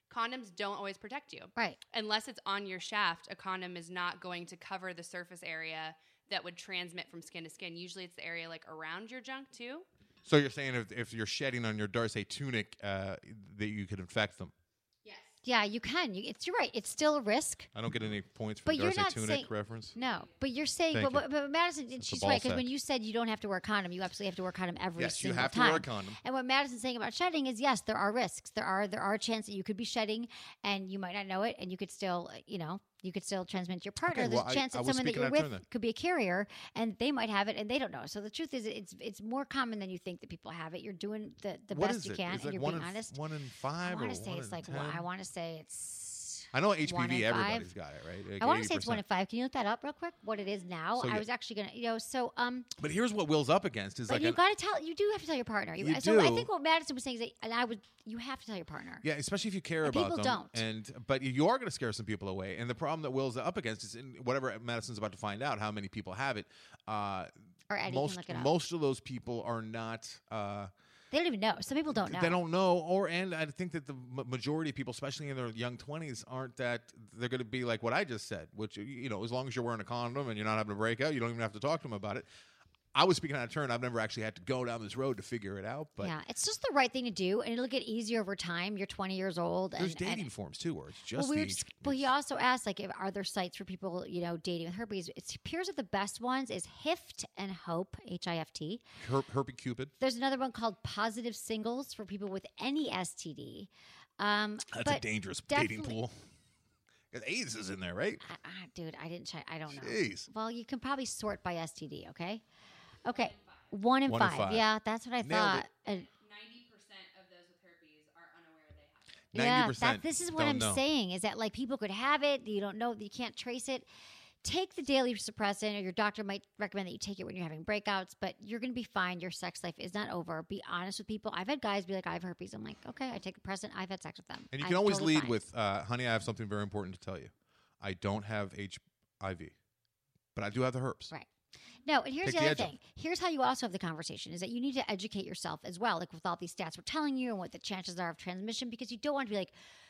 [SPEAKER 8] condoms don't always protect you.
[SPEAKER 1] Right.
[SPEAKER 8] Unless it's on your shaft, a condom is not going to cover the surface area that would transmit from skin to skin. Usually it's the area like around your junk too.
[SPEAKER 10] So you're saying if, if you're shedding on your Darcy tunic, uh, that you could infect them?
[SPEAKER 1] Yeah, you can. You, it's you're right. It's still a risk.
[SPEAKER 10] I don't get any points for
[SPEAKER 1] But
[SPEAKER 10] the
[SPEAKER 1] you're
[SPEAKER 10] Darcy
[SPEAKER 1] not
[SPEAKER 10] tunic
[SPEAKER 1] saying,
[SPEAKER 10] reference.
[SPEAKER 1] No, but you're saying,
[SPEAKER 10] Thank
[SPEAKER 1] but,
[SPEAKER 10] you.
[SPEAKER 1] but, but Madison,
[SPEAKER 10] It's a
[SPEAKER 1] she's
[SPEAKER 10] ball
[SPEAKER 1] right, because
[SPEAKER 10] sack.
[SPEAKER 1] when you said you don't have to wear a condom, you absolutely have to wear a condom every
[SPEAKER 10] Yes, you
[SPEAKER 1] single
[SPEAKER 10] have to
[SPEAKER 1] time.
[SPEAKER 10] wear a condom.
[SPEAKER 1] And what Madison's saying about shedding is, yes, there are risks. There are there are a chance that you could be shedding, and you might not know it, and you could still, you know, you could still transmit to your partner.
[SPEAKER 10] Okay,
[SPEAKER 1] There's
[SPEAKER 10] well,
[SPEAKER 1] a chance
[SPEAKER 10] I- I
[SPEAKER 1] that
[SPEAKER 10] was
[SPEAKER 1] someone that
[SPEAKER 10] speaking
[SPEAKER 1] you're
[SPEAKER 10] out of
[SPEAKER 1] with
[SPEAKER 10] turn then.
[SPEAKER 1] could be a carrier, and they might have it, and they don't know. So the truth is, it's it's more common than you think that people have it. You're doing the, the
[SPEAKER 10] What
[SPEAKER 1] best
[SPEAKER 10] is
[SPEAKER 1] you
[SPEAKER 10] it?
[SPEAKER 1] can,
[SPEAKER 10] It's
[SPEAKER 1] and
[SPEAKER 10] like
[SPEAKER 1] you're
[SPEAKER 10] one
[SPEAKER 1] being
[SPEAKER 10] in,
[SPEAKER 1] honest.
[SPEAKER 10] One in five
[SPEAKER 1] I
[SPEAKER 10] or
[SPEAKER 1] want to say
[SPEAKER 10] one
[SPEAKER 1] it's
[SPEAKER 10] in
[SPEAKER 1] like
[SPEAKER 10] ten?
[SPEAKER 1] well, I want to say it's.
[SPEAKER 10] I know H P
[SPEAKER 1] one in
[SPEAKER 10] V,
[SPEAKER 1] five.
[SPEAKER 10] everybody's got it, right? Like
[SPEAKER 1] I want to say it's
[SPEAKER 10] eighty
[SPEAKER 1] one in
[SPEAKER 10] percent.
[SPEAKER 1] five. Can you look that up real quick? What it is now?
[SPEAKER 10] So,
[SPEAKER 1] I
[SPEAKER 10] yeah.
[SPEAKER 1] was actually gonna, you know, so um.
[SPEAKER 10] But here's what Will's up against is
[SPEAKER 1] But
[SPEAKER 10] like
[SPEAKER 1] you
[SPEAKER 10] an-
[SPEAKER 1] got to tell. You do have to tell your partner. You,
[SPEAKER 10] You
[SPEAKER 1] so I
[SPEAKER 10] do.
[SPEAKER 1] think what Madison was saying is, that, and I would, you have to tell your partner.
[SPEAKER 10] Yeah, especially if you care
[SPEAKER 1] And
[SPEAKER 10] about
[SPEAKER 1] people
[SPEAKER 10] them.
[SPEAKER 1] don't.
[SPEAKER 10] And but you are going to scare some people away. And the problem that Will's up against is in whatever Madison's about to find out how many people have it. Uh,
[SPEAKER 1] Or Eddie
[SPEAKER 10] most
[SPEAKER 1] can look it up.
[SPEAKER 10] most of those people are not. Uh,
[SPEAKER 1] They don't even know. Some people don't know.
[SPEAKER 10] They don't know, or and I think that the ma- majority of people, especially in their young twenties, aren't that they're going to be like what I just said, which you know, as long as you're wearing a condom and you're not having a breakout, you don't even have to talk to them about it. I was speaking out of turn. I've never actually had to go down this road to figure it out, but
[SPEAKER 1] yeah, it's just the right thing to do, and it'll get easier over time. You're twenty years old. And,
[SPEAKER 10] there's dating
[SPEAKER 1] and,
[SPEAKER 10] forms too, where it's just
[SPEAKER 1] well, we
[SPEAKER 10] the
[SPEAKER 1] were
[SPEAKER 10] age-
[SPEAKER 1] just, well, he also asked, like, if, are there sites for people, you know, dating with herpes? It appears that the best ones is Hift and Hope, H I F T.
[SPEAKER 10] Her- Herpy Cupid.
[SPEAKER 1] There's another one called Positive Singles for people with any S T D. Um,
[SPEAKER 10] That's
[SPEAKER 1] but
[SPEAKER 10] a dangerous dating
[SPEAKER 1] definitely-
[SPEAKER 10] pool. 'Cause AIDS is in there, right?
[SPEAKER 1] I, I, dude, I didn't check. I don't know.
[SPEAKER 10] Jeez.
[SPEAKER 1] Well, you can probably sort by S T D, okay? Okay. One in,
[SPEAKER 10] One in
[SPEAKER 1] five.
[SPEAKER 10] five.
[SPEAKER 1] Yeah, that's what I
[SPEAKER 10] Nailed
[SPEAKER 1] thought.
[SPEAKER 10] it.
[SPEAKER 1] And
[SPEAKER 8] ninety percent of those with herpes are unaware they have it.
[SPEAKER 1] yeah,
[SPEAKER 10] ninety percent
[SPEAKER 1] that, this is what
[SPEAKER 10] don't
[SPEAKER 1] I'm
[SPEAKER 10] know.
[SPEAKER 1] saying is that like people could have it, you don't know, you can't trace it. Take the daily suppressant, or your doctor might recommend that you take it when you're having breakouts, but you're going to be fine. Your sex life is not over. Be honest with people. I've had guys be like, I have herpes. I'm like, okay, I take the Pressant. I've had sex with them.
[SPEAKER 10] And you
[SPEAKER 1] I'm
[SPEAKER 10] can always
[SPEAKER 1] totally
[SPEAKER 10] lead
[SPEAKER 1] fine.
[SPEAKER 10] with, uh, honey, I have something very important to tell you. I don't have H I V, but I do have the herpes.
[SPEAKER 1] Right. No, and here's
[SPEAKER 10] Take
[SPEAKER 1] the
[SPEAKER 10] the
[SPEAKER 1] other
[SPEAKER 10] edge off.
[SPEAKER 1] thing. Here's how you also have the conversation is that you need to educate yourself as well, like with all these stats we're telling you and what the chances are of transmission, because you don't want to be like,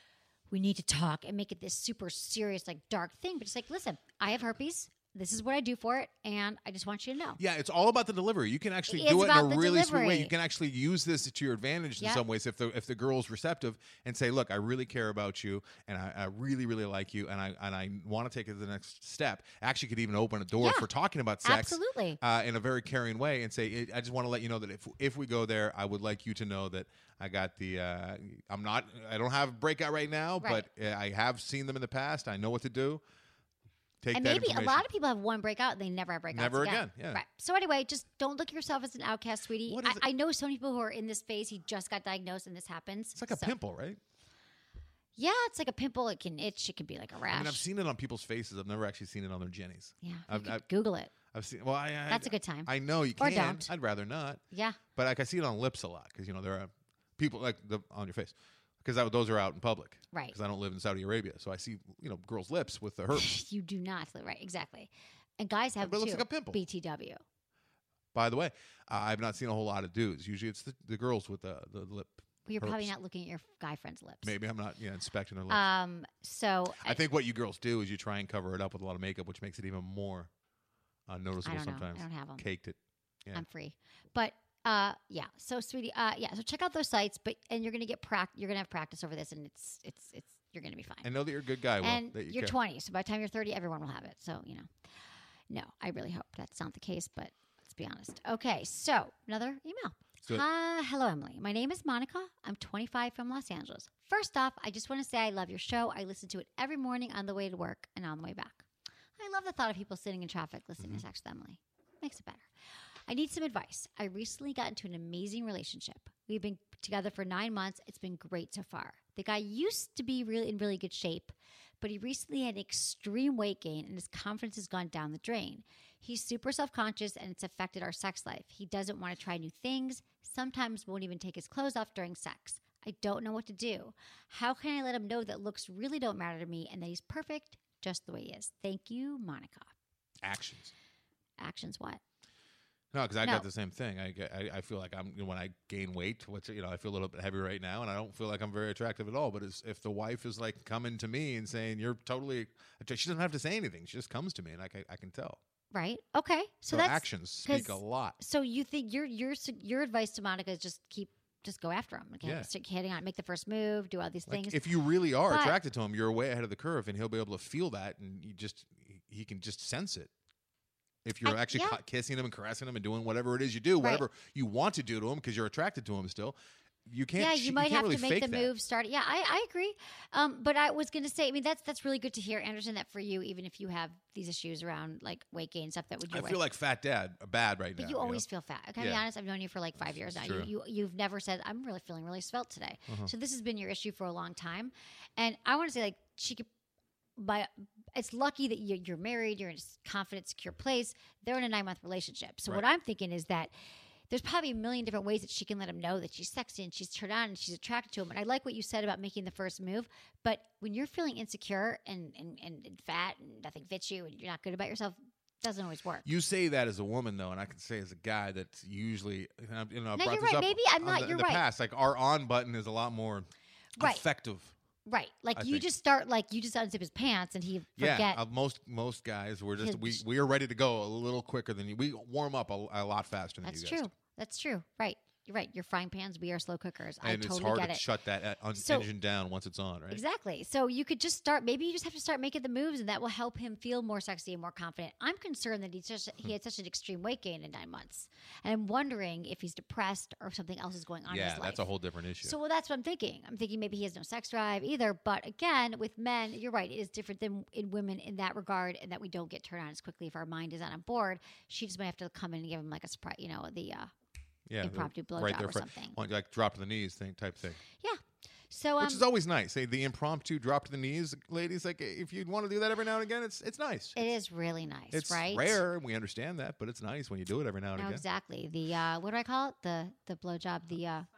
[SPEAKER 1] we need to talk and make it this super serious, like dark thing. But just like, listen, I have herpes. This is what I do for it, and I just want you to know.
[SPEAKER 10] Yeah, it's all about the delivery. You can actually
[SPEAKER 1] It's
[SPEAKER 10] do it in
[SPEAKER 1] about
[SPEAKER 10] a
[SPEAKER 1] the
[SPEAKER 10] really sweet way.
[SPEAKER 1] delivery.
[SPEAKER 10] You can actually use this to your advantage in
[SPEAKER 1] Yep.
[SPEAKER 10] some ways if the if the girl's receptive and say, "Look, I really care about you, and I, I really really like you, and I and I want to take it to the next step." Actually, could even open a door
[SPEAKER 1] Yeah.
[SPEAKER 10] for talking about sex,
[SPEAKER 1] Absolutely.
[SPEAKER 10] uh, in a very caring way, and say, "I just want to let you know that if if we go there, I would like you to know that I got the. Uh, I'm not. I don't have a breakout right now,
[SPEAKER 1] Right.
[SPEAKER 10] but uh, I have seen them in the past. I know what to do." Take
[SPEAKER 1] And
[SPEAKER 10] that
[SPEAKER 1] maybe a
[SPEAKER 10] information.
[SPEAKER 1] lot of people have one breakout and they never have breakouts
[SPEAKER 10] Never
[SPEAKER 1] again.
[SPEAKER 10] again, yeah.
[SPEAKER 1] Right. So anyway, just don't look at yourself as an outcast, sweetie.
[SPEAKER 10] What is
[SPEAKER 1] I,
[SPEAKER 10] it?
[SPEAKER 1] I know some people who are in this phase. He just got diagnosed and this happens.
[SPEAKER 10] It's like a
[SPEAKER 1] So-
[SPEAKER 10] pimple, right?
[SPEAKER 1] Yeah, it's like a pimple. It can itch. It can be like a rash.
[SPEAKER 10] I mean, I've seen it on people's faces. I've never actually seen it on their jennies.
[SPEAKER 1] Yeah, you
[SPEAKER 10] I've,
[SPEAKER 1] could
[SPEAKER 10] I've,
[SPEAKER 1] Google it.
[SPEAKER 10] I've seen. Well, I, I,
[SPEAKER 1] That's a good time.
[SPEAKER 10] I know you
[SPEAKER 1] Or
[SPEAKER 10] can.
[SPEAKER 1] don't.
[SPEAKER 10] I'd rather not.
[SPEAKER 1] Yeah.
[SPEAKER 10] But like I see it on lips a lot because you know there are people like the on your face because those are out in public.
[SPEAKER 1] Right.
[SPEAKER 10] Because I don't live in Saudi Arabia, so I see you know girls' lips with the herpes.
[SPEAKER 1] You do not. Right. Exactly. And guys have
[SPEAKER 10] But it looks
[SPEAKER 1] too,
[SPEAKER 10] like a pimple.
[SPEAKER 1] B T W.
[SPEAKER 10] By the way, uh, I've not seen a whole lot of dudes. Usually, it's the, the girls with the the lip.
[SPEAKER 1] Well, you're probably
[SPEAKER 10] herpes.
[SPEAKER 1] not looking at your guy friend's lips.
[SPEAKER 10] Maybe I'm not. Yeah, inspecting their lips.
[SPEAKER 1] Um. So
[SPEAKER 10] I think what you girls do is you try and cover it up with a lot of makeup, which makes it even more uh, noticeable
[SPEAKER 1] I don't know.
[SPEAKER 10] sometimes.
[SPEAKER 1] I don't have 'em.
[SPEAKER 10] Caked it. Yeah.
[SPEAKER 1] I'm free. But uh, yeah. So, sweetie, uh, yeah. So check out those sites. But and you're gonna get prac. You're gonna have practice over this, and it's it's it's you're gonna be fine.
[SPEAKER 10] And know that you're a good guy. Will,
[SPEAKER 1] and
[SPEAKER 10] that you
[SPEAKER 1] you're
[SPEAKER 10] care.
[SPEAKER 1] twenty, so by the time you're thirty, everyone will have it. So you know, no, I really hope that's not the case, but let's be honest. Okay, so another email.
[SPEAKER 10] Do it.
[SPEAKER 1] Hi, hello, Emily. My name is Monica. I'm twenty-five from Los Angeles. First off, I just want to say I love your show. I listen to it every morning on the way to work and on the way back. I love the thought of people sitting in traffic listening
[SPEAKER 10] Mm-hmm.
[SPEAKER 1] to Sex with Emily. Makes it better. I need some advice. I recently got into an amazing relationship. We've been together for nine months. It's been great so far. The guy used to be really in really good shape, but he recently had extreme weight gain and his confidence has gone down the drain. He's super self-conscious and it's affected our sex life. He doesn't want to try new things, sometimes won't even take his clothes off during sex. I don't know what to do. How can I let him know that looks really don't matter to me and that he's perfect just the way he is? Thank you, Monica.
[SPEAKER 10] Actions.
[SPEAKER 1] Actions what?
[SPEAKER 10] No, because I
[SPEAKER 1] No.
[SPEAKER 10] got the same thing. I, get, I I feel like I'm when I gain weight, which you know I feel a little bit heavy right now, and I don't feel like I'm very attractive at all. But it's, if the wife is like coming to me and saying you're totally, she doesn't have to say anything. She just comes to me, and I can, I can tell.
[SPEAKER 1] Right. Okay. So,
[SPEAKER 10] So
[SPEAKER 1] that's
[SPEAKER 10] actions speak a
[SPEAKER 1] 'cause-
[SPEAKER 10] lot.
[SPEAKER 1] So you think your your your advice to Monica is just keep just go after him. Okay.
[SPEAKER 10] Yeah.
[SPEAKER 1] Stick hitting on, make the first move, do all these
[SPEAKER 10] Like,
[SPEAKER 1] things.
[SPEAKER 10] if you really are
[SPEAKER 1] But-
[SPEAKER 10] attracted to him, you're way ahead of the curve, and he'll be able to feel that, and you just he can just sense it. If you're
[SPEAKER 1] I-
[SPEAKER 10] actually
[SPEAKER 1] yeah.
[SPEAKER 10] ca- kissing him and caressing him and doing whatever it is you do,
[SPEAKER 1] Right.
[SPEAKER 10] whatever you want to do to him because you're attracted to him still, you can't.
[SPEAKER 1] yeah,
[SPEAKER 10] sh-
[SPEAKER 1] you might
[SPEAKER 10] can't
[SPEAKER 1] have
[SPEAKER 10] really
[SPEAKER 1] to make
[SPEAKER 10] fake
[SPEAKER 1] the
[SPEAKER 10] that.
[SPEAKER 1] move. Start. Yeah, I, I agree. Um, but I was going to say, I mean, that's that's really good to hear, Anderson. That for you, even if you have these issues around like weight gain and stuff, that would
[SPEAKER 10] I
[SPEAKER 1] your
[SPEAKER 10] feel
[SPEAKER 1] wife-
[SPEAKER 10] like fat dad, uh, bad right
[SPEAKER 1] But
[SPEAKER 10] now.
[SPEAKER 1] you
[SPEAKER 10] know?
[SPEAKER 1] always feel fat. Okay, to be
[SPEAKER 10] Yeah.
[SPEAKER 1] honest, I've known you for like five years now.
[SPEAKER 10] True.
[SPEAKER 1] You, you you've never said I'm really feeling really svelte today.
[SPEAKER 10] Uh-huh.
[SPEAKER 1] So this has been your issue for a long time, and I want to say like she could. By it's lucky that you- you're married, you're in a confident, secure place. They're in a nine month relationship. So what
[SPEAKER 10] Right.
[SPEAKER 1] I'm thinking is that there's probably a million different ways that she can let him know that she's sexy and she's turned on and she's attracted to him. And I like what you said about making the first move. But when you're feeling insecure and and, and, and fat and nothing fits you and you're not good about yourself, it doesn't always work.
[SPEAKER 10] You say that as a woman, though, and I can say as a guy that's usually, and I've- you know, I
[SPEAKER 1] No,
[SPEAKER 10] brought
[SPEAKER 1] you're
[SPEAKER 10] this
[SPEAKER 1] right.
[SPEAKER 10] up
[SPEAKER 1] Maybe I'm
[SPEAKER 10] on
[SPEAKER 1] not-
[SPEAKER 10] the, in
[SPEAKER 1] you're
[SPEAKER 10] the
[SPEAKER 1] right.
[SPEAKER 10] past. Like our on button is a lot more
[SPEAKER 1] Right.
[SPEAKER 10] effective.
[SPEAKER 1] Right. Like
[SPEAKER 10] I
[SPEAKER 1] you
[SPEAKER 10] think.
[SPEAKER 1] just start like you just unzip his pants and he forget.
[SPEAKER 10] Yeah, uh, most most guys we're just
[SPEAKER 1] His-
[SPEAKER 10] we we are ready to go a little quicker than you. We warm up a, a lot faster than
[SPEAKER 1] That's
[SPEAKER 10] you guys.
[SPEAKER 1] true. That's true. Right. You're right. You're frying pans. We are slow cookers. I
[SPEAKER 10] And it's
[SPEAKER 1] totally
[SPEAKER 10] hard
[SPEAKER 1] get
[SPEAKER 10] to
[SPEAKER 1] it.
[SPEAKER 10] shut that uh, un-
[SPEAKER 1] So-
[SPEAKER 10] engine down once it's on, right?
[SPEAKER 1] Exactly. So you could just start. Maybe you just have to start making the moves, and that will help him feel more sexy and more confident. I'm concerned that he's just he had such an extreme weight gain in nine months, and I'm wondering if he's depressed or if something else is going on in
[SPEAKER 10] Yeah,
[SPEAKER 1] his life.
[SPEAKER 10] that's a whole different issue.
[SPEAKER 1] So well, that's what I'm thinking. I'm thinking maybe he has no sex drive either. But again, with men, you're right. It is different than in women in that regard, and that we don't get turned on as quickly if our mind is not on board. She just might have to come in and give him like a surprise, you know, the uh,
[SPEAKER 10] yeah, the-
[SPEAKER 1] impromptu blowjob
[SPEAKER 10] right there
[SPEAKER 1] or
[SPEAKER 10] for-
[SPEAKER 1] something.
[SPEAKER 10] Like, like drop to the knees thing type thing,
[SPEAKER 1] yeah. So um,
[SPEAKER 10] which is always nice. Hey, the impromptu drop to the knees, ladies. Like if you want to do that every now and again, it's it's nice.
[SPEAKER 1] it is really nice,
[SPEAKER 10] It's
[SPEAKER 1] right?
[SPEAKER 10] rare, and we understand that, but it's nice when you do it every now and
[SPEAKER 1] No,
[SPEAKER 10] again.
[SPEAKER 1] exactly. The uh, what do I call it? The the blowjob. The uh,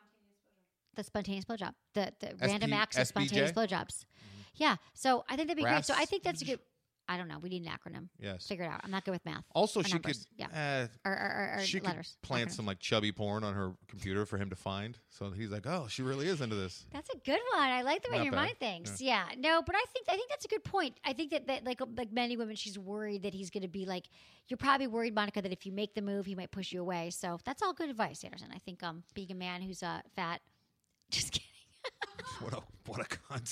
[SPEAKER 1] the spontaneous blowjob. The the random acts of
[SPEAKER 10] S B J?
[SPEAKER 1] spontaneous blowjobs. Yeah. So I think that'd be great. So I
[SPEAKER 10] Ras-
[SPEAKER 1] think that's a good. I don't know. We need an acronym.
[SPEAKER 10] Yes.
[SPEAKER 1] Figure it out. I'm not good with math.
[SPEAKER 10] Also,
[SPEAKER 1] Or
[SPEAKER 10] she
[SPEAKER 1] numbers.
[SPEAKER 10] could
[SPEAKER 1] Yeah.
[SPEAKER 10] uh,
[SPEAKER 1] Or, or, or, or
[SPEAKER 10] she
[SPEAKER 1] letters.
[SPEAKER 10] could plant
[SPEAKER 1] Acronyms.
[SPEAKER 10] some like chubby porn on her computer for him to find. So he's like, "Oh, she really is into this."
[SPEAKER 1] That's a good one. I like the way
[SPEAKER 10] Not
[SPEAKER 1] your
[SPEAKER 10] bad.
[SPEAKER 1] mind thinks. Yeah. No, but I think I think that's a good point. I think that, that like like many women, she's worried that he's going to be like. You're probably worried, Monica, that if you make the move, he might push you away. So that's all good advice, Anderson. I think um being a man who's uh fat. Just kidding.
[SPEAKER 10] What a what a cunt.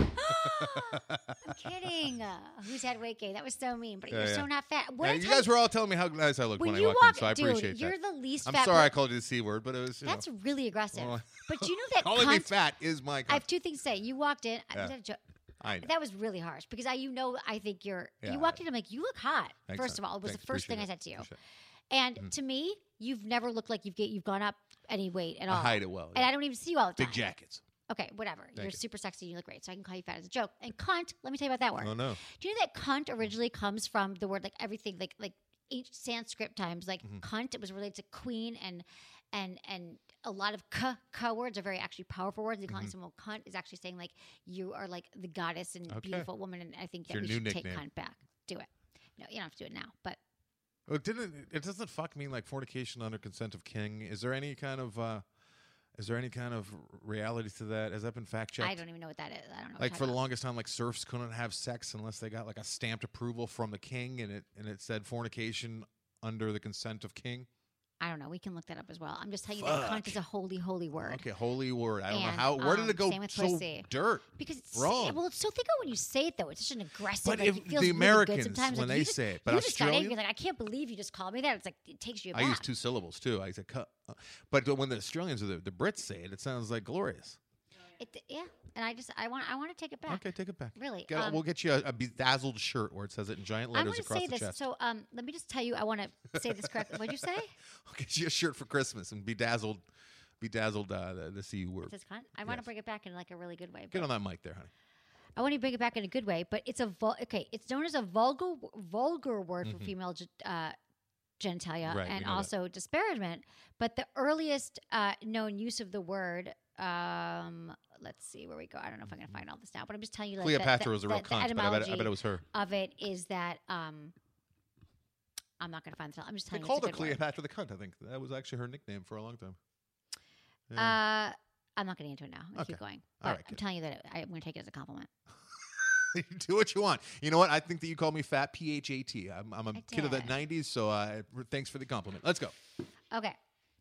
[SPEAKER 1] I'm kidding. Uh, who's had weight gain? That was so mean. But
[SPEAKER 10] Yeah,
[SPEAKER 1] you're
[SPEAKER 10] yeah.
[SPEAKER 1] so not fat. What
[SPEAKER 10] Yeah,
[SPEAKER 1] I
[SPEAKER 10] you
[SPEAKER 1] tell
[SPEAKER 10] guys were all telling me how nice I looked
[SPEAKER 1] when
[SPEAKER 10] when,
[SPEAKER 1] you
[SPEAKER 10] I walked
[SPEAKER 1] walk,
[SPEAKER 10] in, so I
[SPEAKER 1] dude,
[SPEAKER 10] appreciate
[SPEAKER 1] you're
[SPEAKER 10] that.
[SPEAKER 1] the least
[SPEAKER 10] I'm
[SPEAKER 1] fat.
[SPEAKER 10] sorry I
[SPEAKER 1] per-
[SPEAKER 10] called you the c word, but it was you
[SPEAKER 1] That's
[SPEAKER 10] know,
[SPEAKER 1] really aggressive.
[SPEAKER 10] well,
[SPEAKER 1] but do you know that
[SPEAKER 10] calling me
[SPEAKER 1] cunt?
[SPEAKER 10] fat is my.
[SPEAKER 1] I have two things to say. You walked in.
[SPEAKER 10] Yeah.
[SPEAKER 1] Is that a joke?
[SPEAKER 10] I know.
[SPEAKER 1] That was really harsh because I, you know, I think you're.
[SPEAKER 10] Yeah,
[SPEAKER 1] you walked in. I'm like, you look hot.
[SPEAKER 10] Thanks,
[SPEAKER 1] First
[SPEAKER 10] hon.
[SPEAKER 1] of all, it was
[SPEAKER 10] Thanks,
[SPEAKER 1] the first thing I
[SPEAKER 10] appreciate
[SPEAKER 1] said to you.
[SPEAKER 10] Appreciate
[SPEAKER 1] And
[SPEAKER 10] Mhm.
[SPEAKER 1] to me, you've never looked like you've get, you've gone up any weight at
[SPEAKER 10] I
[SPEAKER 1] all.
[SPEAKER 10] hide it well.
[SPEAKER 1] And
[SPEAKER 10] yeah.
[SPEAKER 1] I don't even see you all the time.
[SPEAKER 10] Big jackets.
[SPEAKER 1] Okay, whatever. You're
[SPEAKER 10] you.
[SPEAKER 1] super sexy. You look great, so I can call you fat as a joke. And cunt. Let me tell you about that word.
[SPEAKER 10] Oh no.
[SPEAKER 1] Do you know that cunt originally comes from the word like everything like like ancient Sanskrit times like
[SPEAKER 10] Mhm.
[SPEAKER 1] cunt? It was related to queen and and and a lot of k k words are very actually powerful words. And calling
[SPEAKER 10] Mhm.
[SPEAKER 1] someone cunt is actually saying like you are like the goddess and
[SPEAKER 10] Okay.
[SPEAKER 1] beautiful woman. And I think that
[SPEAKER 10] It's
[SPEAKER 1] we
[SPEAKER 10] your
[SPEAKER 1] should
[SPEAKER 10] new
[SPEAKER 1] take
[SPEAKER 10] nickname.
[SPEAKER 1] cunt back. Do it. No, you don't have to do it now. But
[SPEAKER 10] Well, didn't it doesn't fuck mean like fornication under consent of king? Is there any kind of uh is there any kind of reality to that? Has that been fact checked?
[SPEAKER 1] I don't even know what that is. I don't know. what
[SPEAKER 10] Like
[SPEAKER 1] you're
[SPEAKER 10] for the
[SPEAKER 1] talking
[SPEAKER 10] longest time, like serfs couldn't have sex unless they got like a stamped approval from the king, and it and it said fornication under the consent of king.
[SPEAKER 1] about. I don't know. We can look that up as well. I'm just telling you that
[SPEAKER 10] Fuck.
[SPEAKER 1] cunt is a holy, holy word.
[SPEAKER 10] Okay, holy word. I don't know
[SPEAKER 1] And,
[SPEAKER 10] how. Where did
[SPEAKER 1] um,
[SPEAKER 10] it go
[SPEAKER 1] same with
[SPEAKER 10] so
[SPEAKER 1] pussy.
[SPEAKER 10] dirt?
[SPEAKER 1] Because it's
[SPEAKER 10] Wrong.
[SPEAKER 1] Well, it's so think of when you say it though. It's such an aggressive.
[SPEAKER 10] But
[SPEAKER 1] like,
[SPEAKER 10] if
[SPEAKER 1] it feels
[SPEAKER 10] the
[SPEAKER 1] really
[SPEAKER 10] Americans,
[SPEAKER 1] good sometimes,
[SPEAKER 10] when
[SPEAKER 1] like,
[SPEAKER 10] they
[SPEAKER 1] you just,
[SPEAKER 10] say it, but
[SPEAKER 1] you just got in,
[SPEAKER 10] Australian-
[SPEAKER 1] you're like, I can't believe you just called me that. It's like it takes you
[SPEAKER 10] I
[SPEAKER 1] aback.
[SPEAKER 10] use two syllables too. I said cut. But when the Australians or the, the Brits say it, it sounds like glorious.
[SPEAKER 1] It, yeah, and I just I want I want to take it back.
[SPEAKER 10] Okay, take it back.
[SPEAKER 1] Really,
[SPEAKER 10] Get-
[SPEAKER 1] um,
[SPEAKER 10] we'll get you a, a bedazzled shirt where it says it in giant
[SPEAKER 1] I
[SPEAKER 10] letters
[SPEAKER 1] want to
[SPEAKER 10] across
[SPEAKER 1] say
[SPEAKER 10] the
[SPEAKER 1] this.
[SPEAKER 10] chest.
[SPEAKER 1] So um, let me just tell you. I want to say this correctly. What'd you say?
[SPEAKER 10] I'll get you a shirt for Christmas and bedazzled, bedazzled uh, the, the C word.
[SPEAKER 1] It says cunt. I want to
[SPEAKER 10] Yes.
[SPEAKER 1] bring it back in like a really good way.
[SPEAKER 10] Get
[SPEAKER 1] but-
[SPEAKER 10] on that mic there, honey.
[SPEAKER 1] I want to bring it back in a good way, but it's a vul- okay. It's known as a vulgar vulgar word for
[SPEAKER 10] Mhm.
[SPEAKER 1] female ge- uh, genitalia
[SPEAKER 10] Right, we
[SPEAKER 1] and
[SPEAKER 10] know that.
[SPEAKER 1] also disparagement. But the earliest uh, known use of the word, um, let's see where we go. I don't know if I'm going to find all this now, but I'm just telling you. Like,
[SPEAKER 10] Cleopatra
[SPEAKER 1] the,
[SPEAKER 10] was a real
[SPEAKER 1] the, the
[SPEAKER 10] cunt, but I bet, I
[SPEAKER 1] etymology
[SPEAKER 10] bet it was her.
[SPEAKER 1] of it is that um, I'm not going to find the. I'm just
[SPEAKER 10] They
[SPEAKER 1] telling
[SPEAKER 10] called
[SPEAKER 1] you.
[SPEAKER 10] her
[SPEAKER 1] It's a good word.
[SPEAKER 10] Cleopatra the Cunt. I think that was actually her nickname for a long time.
[SPEAKER 1] Uh, I'm not getting into it now. I'll
[SPEAKER 10] Okay.
[SPEAKER 1] keep going.
[SPEAKER 10] All
[SPEAKER 1] But
[SPEAKER 10] right,
[SPEAKER 1] I'm
[SPEAKER 10] good.
[SPEAKER 1] telling you that it, I'm going to take it as a compliment.
[SPEAKER 10] You do what you want. You know what? I think that you called me fat, P H A T. I'm, I'm a
[SPEAKER 1] I
[SPEAKER 10] kid of the
[SPEAKER 1] did.
[SPEAKER 10] nineties, so uh, thanks for the compliment. Let's go.
[SPEAKER 1] Okay.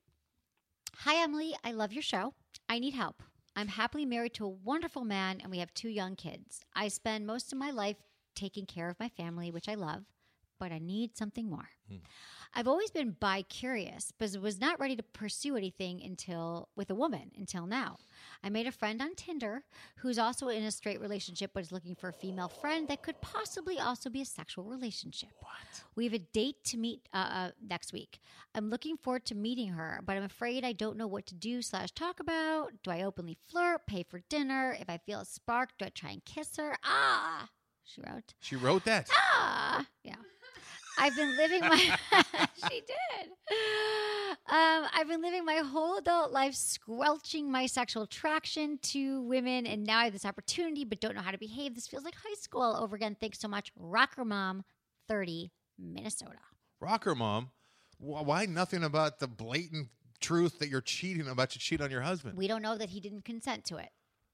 [SPEAKER 1] Hi, Emily. I love your show. I need help. I'm happily married to a wonderful man, and we have two young kids. I spend most of my life taking care of my family, which I love, but I need something more.
[SPEAKER 10] Hmm.
[SPEAKER 1] I've always been bi-curious, but was not ready to pursue anything until with a woman until now. I made a friend on Tinder who's also in a straight relationship, but is looking for a female friend that could possibly also be a sexual relationship. What? We have a date to meet uh, uh, next week. I'm looking forward to meeting her, but I'm afraid I don't know what to do slash talk about. Do I openly flirt, pay for dinner? If I feel a spark, do I try and kiss her? Ah, she wrote.
[SPEAKER 10] She wrote that.
[SPEAKER 1] Ah, yeah. I've been living my she did. Um, I've been living my whole adult life squelching my sexual attraction to women, and now I have this opportunity, but don't know how to behave. This feels like high school all over again. Thanks so much, Rocker Mom, thirty, Minnesota.
[SPEAKER 10] Rocker Mom, wh- why nothing about the blatant truth that you're cheating about? You cheat on your husband.
[SPEAKER 1] We don't know that he didn't consent to it.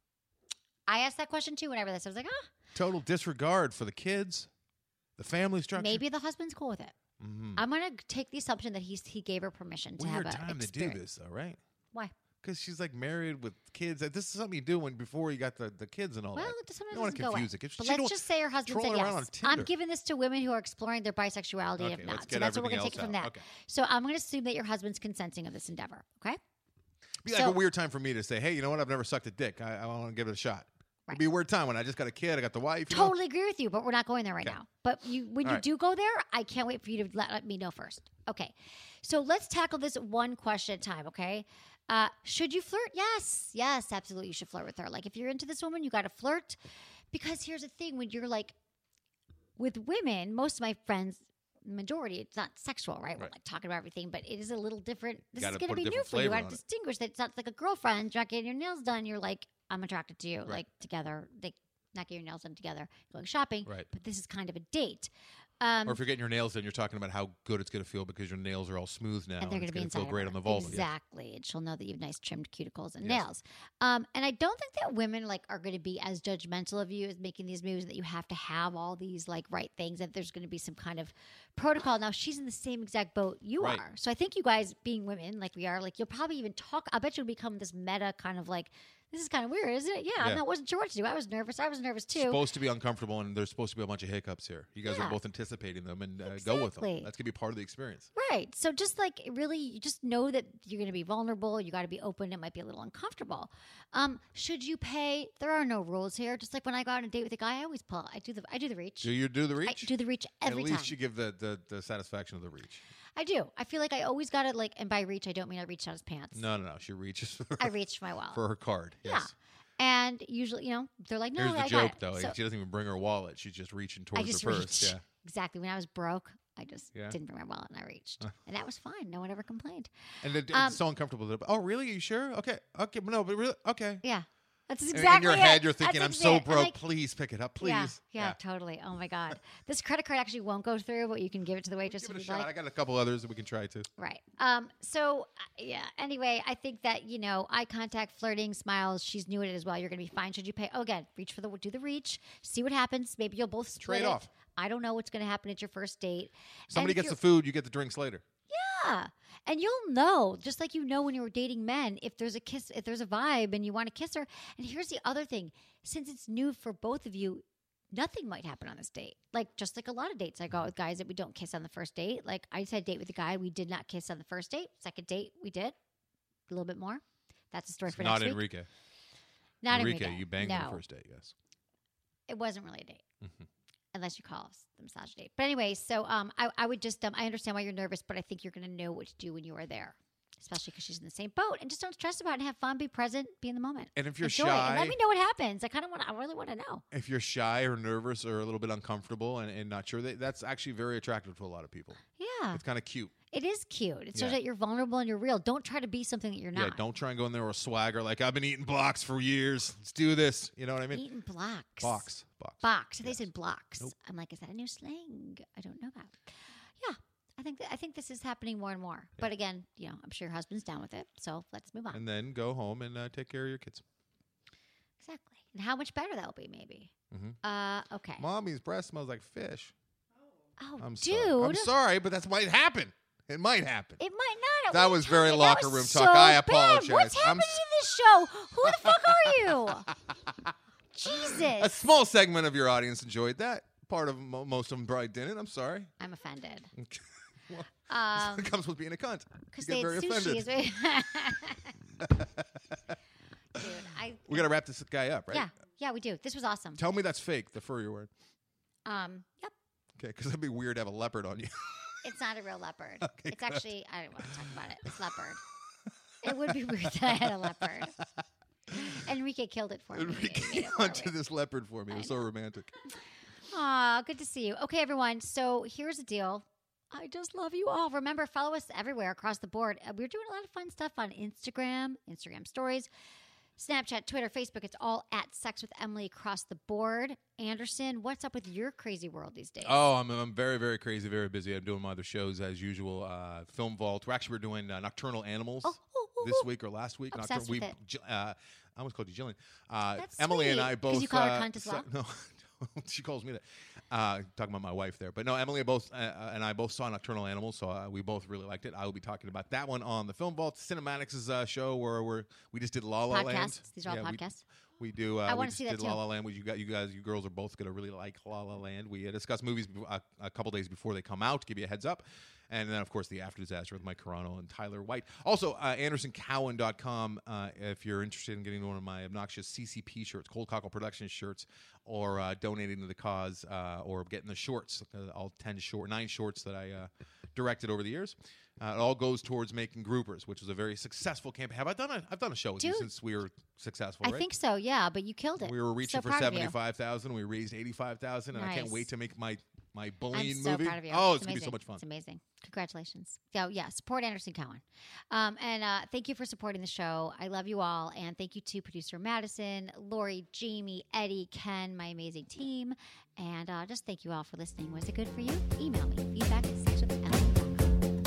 [SPEAKER 1] I asked that question too. Whenever this, I was like, ah,
[SPEAKER 10] Total disregard for the kids, the family structure.
[SPEAKER 1] maybe the husband's cool with it.
[SPEAKER 10] Mhm.
[SPEAKER 1] I'm gonna take the assumption that he's he gave her permission to
[SPEAKER 10] Weird
[SPEAKER 1] have a
[SPEAKER 10] time to do
[SPEAKER 1] experience.
[SPEAKER 10] this, though, right?
[SPEAKER 1] Why?
[SPEAKER 10] Because she's like married with kids. This is something you do when before you got the, the kids and all
[SPEAKER 1] Well,
[SPEAKER 10] that.
[SPEAKER 1] it sometimes
[SPEAKER 10] You don't want
[SPEAKER 1] doesn't
[SPEAKER 10] to
[SPEAKER 1] go
[SPEAKER 10] confuse
[SPEAKER 1] away.
[SPEAKER 10] it. 'cause
[SPEAKER 1] But
[SPEAKER 10] she
[SPEAKER 1] let's
[SPEAKER 10] don't
[SPEAKER 1] just say her husband said
[SPEAKER 10] trolling around on
[SPEAKER 1] yes.
[SPEAKER 10] Tinder.
[SPEAKER 1] I'm giving this to women who are exploring their bisexuality
[SPEAKER 10] Okay,
[SPEAKER 1] and if
[SPEAKER 10] let's
[SPEAKER 1] not.
[SPEAKER 10] get
[SPEAKER 1] So that's what we're
[SPEAKER 10] everything
[SPEAKER 1] going to take it
[SPEAKER 10] else
[SPEAKER 1] from
[SPEAKER 10] out.
[SPEAKER 1] that.
[SPEAKER 10] Okay.
[SPEAKER 1] So I'm going to assume that your husband's consenting of this endeavor. Okay?
[SPEAKER 10] It'd be like
[SPEAKER 1] So-
[SPEAKER 10] a weird time for me to say, hey, you know what? I've never sucked a dick. I, I want to give it a shot.
[SPEAKER 1] Right.
[SPEAKER 10] It'd be a weird time when I just got a kid. I got the wife. You know?
[SPEAKER 1] Totally agree with you, but we're not going there right
[SPEAKER 10] Okay.
[SPEAKER 1] now. But you, when
[SPEAKER 10] All
[SPEAKER 1] you
[SPEAKER 10] right.
[SPEAKER 1] do go there, I can't wait for you to let, let me know first. Okay. So let's tackle this one question at a time, okay? Uh, should you flirt? Yes. Yes, absolutely. You should flirt with her. Like, if you're into this woman, you got to flirt. Because here's the thing. When you're like, with women, most of my friends, majority, it's not sexual, right? We're
[SPEAKER 10] Right.
[SPEAKER 1] like talking about everything, but it is a little different. This
[SPEAKER 10] Gotta
[SPEAKER 1] is going to
[SPEAKER 10] put a
[SPEAKER 1] be new
[SPEAKER 10] different
[SPEAKER 1] for you. You
[SPEAKER 10] flavor
[SPEAKER 1] got to
[SPEAKER 10] on it.
[SPEAKER 1] distinguish that it's not like a girlfriend. You're not getting your nails done. You're like, I'm attracted to you.
[SPEAKER 10] Right.
[SPEAKER 1] Like, together. They not getting your nails done together, going shopping.
[SPEAKER 10] Right.
[SPEAKER 1] But this is kind of a date. Um,
[SPEAKER 10] Or if you're getting your nails done, you're talking about how good it's going to feel because your nails are all smooth now.
[SPEAKER 1] and they're going
[SPEAKER 10] it's
[SPEAKER 1] to be
[SPEAKER 10] gonna
[SPEAKER 1] inside
[SPEAKER 10] feel
[SPEAKER 1] of
[SPEAKER 10] great
[SPEAKER 1] her.
[SPEAKER 10] on the vulva. Yes.
[SPEAKER 1] Exactly. And she'll know that you have nice trimmed cuticles and
[SPEAKER 10] Yes.
[SPEAKER 1] nails. Um, and I don't think that women like are going to be as judgmental of you as making these moves, that you have to have all these like right things, that there's going to be some kind of protocol. Now she's in the same exact boat you
[SPEAKER 10] Right.
[SPEAKER 1] are. So I think you guys being women like we are, like you'll probably even talk. I bet you'll become this meta kind of like, this is kind of weird, isn't it? Yeah,
[SPEAKER 10] Yeah.
[SPEAKER 1] I wasn't sure what to do. I was nervous. I was nervous too.
[SPEAKER 10] Supposed to be uncomfortable, and there's supposed to be a bunch of hiccups here. You guys
[SPEAKER 1] Yeah.
[SPEAKER 10] are both anticipating them, and uh, go with them.
[SPEAKER 1] Exactly.
[SPEAKER 10] That's gonna be part of the experience.
[SPEAKER 1] Right. So just like really, you just know that you're going to be vulnerable. You got to be open. It might be a little uncomfortable. Um, should you pay? There are no rules here. Just like when I go out on a date with a guy, I always pull. I do the. I do the reach.
[SPEAKER 10] Do you do the reach?
[SPEAKER 1] I do the reach every
[SPEAKER 10] At least
[SPEAKER 1] time.
[SPEAKER 10] you give the, the the satisfaction of the reach.
[SPEAKER 1] I do. I feel like I always got to like, and by reach, I don't mean I reached out his pants.
[SPEAKER 10] No, no, no. She reaches for,
[SPEAKER 1] I reached my wallet.
[SPEAKER 10] for her card.
[SPEAKER 1] Yeah.
[SPEAKER 10] Yes.
[SPEAKER 1] And usually, you know, they're like, no,
[SPEAKER 10] Here's the
[SPEAKER 1] I
[SPEAKER 10] joke,
[SPEAKER 1] got it.
[SPEAKER 10] though.
[SPEAKER 1] So
[SPEAKER 10] she doesn't even bring her wallet. She's just reaching
[SPEAKER 1] I
[SPEAKER 10] towards
[SPEAKER 1] just
[SPEAKER 10] her purse.
[SPEAKER 1] reached.
[SPEAKER 10] Yeah.
[SPEAKER 1] Exactly. When I was broke, I just
[SPEAKER 10] Yeah.
[SPEAKER 1] didn't bring my wallet and I reached, and that was fine. No one ever complained.
[SPEAKER 10] And it,
[SPEAKER 1] Um,
[SPEAKER 10] it's so uncomfortable. That, oh, really? Are you sure? Okay. Okay. But no, but really? Okay.
[SPEAKER 1] Yeah. That's
[SPEAKER 10] And
[SPEAKER 1] exactly
[SPEAKER 10] in your
[SPEAKER 1] it.
[SPEAKER 10] head, you're thinking,
[SPEAKER 1] That's
[SPEAKER 10] I'm so
[SPEAKER 1] it. And,
[SPEAKER 10] broke.
[SPEAKER 1] like,
[SPEAKER 10] Please pick it up. Please.
[SPEAKER 1] Yeah, yeah, totally. Oh my God, this credit card actually won't go through, but you can give it to the waitress
[SPEAKER 10] Give it
[SPEAKER 1] if
[SPEAKER 10] a
[SPEAKER 1] you'd
[SPEAKER 10] shot.
[SPEAKER 1] like.
[SPEAKER 10] I got a couple others that we can try too.
[SPEAKER 1] Right. Um. So uh, yeah. Anyway, I think that you know, eye contact, flirting, smiles. She's new at it as well. You're gonna be fine. Should you pay? Oh, again, reach for the do the reach. See what happens. Maybe you'll both split
[SPEAKER 10] Trade
[SPEAKER 1] it.
[SPEAKER 10] off.
[SPEAKER 1] I don't know what's gonna happen at your first date.
[SPEAKER 10] Somebody
[SPEAKER 1] And if
[SPEAKER 10] gets the
[SPEAKER 1] you're-
[SPEAKER 10] food, you get the drinks later.
[SPEAKER 1] Yeah. And you'll know, just like you know when you were dating men, if there's a kiss, if there's a vibe and you want to kiss her. And here's the other thing. Since it's new for both of you, nothing might happen on this date. Like, just like a lot of dates I go out with guys that we don't kiss on the first date. Like, I just had a date with a guy. We did not kiss on the first date. Second date, we did. A little bit more. That's a story for
[SPEAKER 10] Not
[SPEAKER 1] next week.
[SPEAKER 10] Enrique.
[SPEAKER 1] Not
[SPEAKER 10] Enrique,
[SPEAKER 1] Enrique.
[SPEAKER 10] you banged
[SPEAKER 1] no.
[SPEAKER 10] on the first date, yes.
[SPEAKER 1] It wasn't really a date.
[SPEAKER 10] Mhm.
[SPEAKER 1] Unless you call us the massage date. But anyway, so um, I, I would just, um, I understand why you're nervous, but I think you're going to know what to do when you are there, especially because she's in the same boat. And just don't stress about it and have fun, be present, be in the moment.
[SPEAKER 10] And if you're
[SPEAKER 1] Enjoy.
[SPEAKER 10] shy,
[SPEAKER 1] And let me know what happens. I kind of want, I really want to know.
[SPEAKER 10] if you're shy or nervous or a little bit uncomfortable and, and not sure, that, that's actually very attractive to a lot of people.
[SPEAKER 1] Yeah.
[SPEAKER 10] It's kind of cute.
[SPEAKER 1] It is cute. It shows
[SPEAKER 10] Yeah.
[SPEAKER 1] that you're vulnerable and you're real. Don't try to be something that you're
[SPEAKER 10] Yeah,
[SPEAKER 1] not.
[SPEAKER 10] don't try and go in there with a swagger like, I've been eating blocks for years. Let's do this. You know what I mean?
[SPEAKER 1] Eating blocks.
[SPEAKER 10] Box. Box.
[SPEAKER 1] Box. They
[SPEAKER 10] Yes.
[SPEAKER 1] said blocks.
[SPEAKER 10] Nope.
[SPEAKER 1] I'm like, is that a new slang? I don't know that. Yeah. I this is happening more and more. Yeah. But again, you know, I'm sure your husband's down with it. So let's move on.
[SPEAKER 10] And then go home and uh, take care of your kids.
[SPEAKER 1] Exactly. And how much better that'll be, maybe.
[SPEAKER 10] Mm-hmm.
[SPEAKER 1] Uh, okay.
[SPEAKER 10] Mommy's breath smells like fish.
[SPEAKER 1] Oh,
[SPEAKER 10] I'm
[SPEAKER 1] dude.
[SPEAKER 10] Sorry. I'm sorry, but that's might happen. It might happen.
[SPEAKER 1] It might not.
[SPEAKER 10] That was very
[SPEAKER 1] that
[SPEAKER 10] locker
[SPEAKER 1] was
[SPEAKER 10] room
[SPEAKER 1] so
[SPEAKER 10] talk. I
[SPEAKER 1] bad.
[SPEAKER 10] apologize.
[SPEAKER 1] What's
[SPEAKER 10] I'm
[SPEAKER 1] happening
[SPEAKER 10] s-
[SPEAKER 1] in this show? Who the fuck are you? Jesus.
[SPEAKER 10] A small segment of your audience enjoyed that. Part of mo- most of them probably didn't. I'm sorry.
[SPEAKER 1] I'm offended.
[SPEAKER 10] Well,
[SPEAKER 1] Um,
[SPEAKER 10] it comes with being a cunt.
[SPEAKER 1] Because
[SPEAKER 10] You
[SPEAKER 1] they
[SPEAKER 10] get
[SPEAKER 1] had
[SPEAKER 10] very
[SPEAKER 1] sushi.
[SPEAKER 10] offended.
[SPEAKER 1] Is Dude, I.
[SPEAKER 10] We got to wrap this guy up, right?
[SPEAKER 1] Yeah, yeah, we do. This was awesome.
[SPEAKER 10] Tell me that's fake, the fur you're wearing.
[SPEAKER 1] Um, yep.
[SPEAKER 10] Okay, because it'd be weird to have a leopard on you.
[SPEAKER 1] It's not a real leopard.
[SPEAKER 10] Okay,
[SPEAKER 1] it's
[SPEAKER 10] good.
[SPEAKER 1] actually, I don't want to talk about it. It's leopard. It would be weird that I had a leopard. Enrique killed it for me.
[SPEAKER 10] Enrique
[SPEAKER 1] He made it
[SPEAKER 10] onto
[SPEAKER 1] for me.
[SPEAKER 10] this leopard for me. It was so romantic.
[SPEAKER 1] Aw, good to see you. Okay, everyone. So here's the deal. I just love you all. Remember, follow us everywhere across the board. Uh, We're doing a lot of fun stuff on Instagram, Instagram stories, Snapchat, Twitter, Facebook. It's all at Sex with Emily across the board. Anderson, what's up with your crazy world these days?
[SPEAKER 10] Oh, I'm, I'm very, very crazy, very busy. I'm doing my other shows as usual. Uh, Film Vault. We're actually we're doing uh, Nocturnal Animals
[SPEAKER 1] Oh, oh, oh,
[SPEAKER 10] this
[SPEAKER 1] oh.
[SPEAKER 10] week or last week.
[SPEAKER 1] Obsessed
[SPEAKER 10] we,
[SPEAKER 1] with it.
[SPEAKER 10] J- uh, I almost called you Jillian. Uh,
[SPEAKER 1] That's
[SPEAKER 10] Emily and
[SPEAKER 1] sweet.
[SPEAKER 10] I
[SPEAKER 1] 'Cause
[SPEAKER 10] both.
[SPEAKER 1] you call her
[SPEAKER 10] uh,
[SPEAKER 1] cunt as well?
[SPEAKER 10] No, she calls me that. Uh, talking about my wife there, but no, Emily and both uh, and I both saw Nocturnal Animals, so uh, we both really liked it. I will be talking about that one on the Film Vault Cinematics' uh, show where we're, we just did La La Land.
[SPEAKER 1] Podcasts. These are all
[SPEAKER 10] Yeah, we-
[SPEAKER 1] podcasts.
[SPEAKER 10] We do. Uh,
[SPEAKER 1] I
[SPEAKER 10] we
[SPEAKER 1] wanna
[SPEAKER 10] just
[SPEAKER 1] see that
[SPEAKER 10] did
[SPEAKER 1] too.
[SPEAKER 10] La La Land. We, you, got, you guys, you girls are both gonna really like La La Land. We uh, discussed movies bef- uh, a couple days before they come out to give you a heads up, and then of course the After Disaster with Mike Carano and Tyler White. Also, uh, Anderson Cowan dot com uh, if you're interested in getting one of my obnoxious C C P shirts, Cold Cockle Productions shirts, or uh, donating to the cause, uh, or getting the shorts, uh, all ten short, nine shorts that I uh, directed over the years. Uh, it all goes towards making Groupers, which was a very successful campaign. Have I done a? I've done a show with
[SPEAKER 1] Dude,
[SPEAKER 10] you since we were successful.
[SPEAKER 1] I
[SPEAKER 10] right?
[SPEAKER 1] think so, yeah, but you killed it.
[SPEAKER 10] We were reaching
[SPEAKER 1] So
[SPEAKER 10] for
[SPEAKER 1] proud of you.
[SPEAKER 10] seventy-five thousand. We raised eighty-five thousand, and I can't
[SPEAKER 1] Nice.
[SPEAKER 10] wait to make my my
[SPEAKER 1] I'm
[SPEAKER 10] bullying
[SPEAKER 1] so
[SPEAKER 10] movie.
[SPEAKER 1] proud of you.
[SPEAKER 10] Oh,
[SPEAKER 1] it's
[SPEAKER 10] it's gonna be so
[SPEAKER 1] amazing.
[SPEAKER 10] much fun.
[SPEAKER 1] It's amazing. Congratulations. Yeah, yeah. Support Anderson Cowan, um, and uh, thank you for supporting the show. I love you all, and thank you to producer Madison, Lori, Jamie, Eddie, Ken, my amazing team, and uh, just thank you all for listening. Was it good for you? Email me feedback at sex with emily dot com.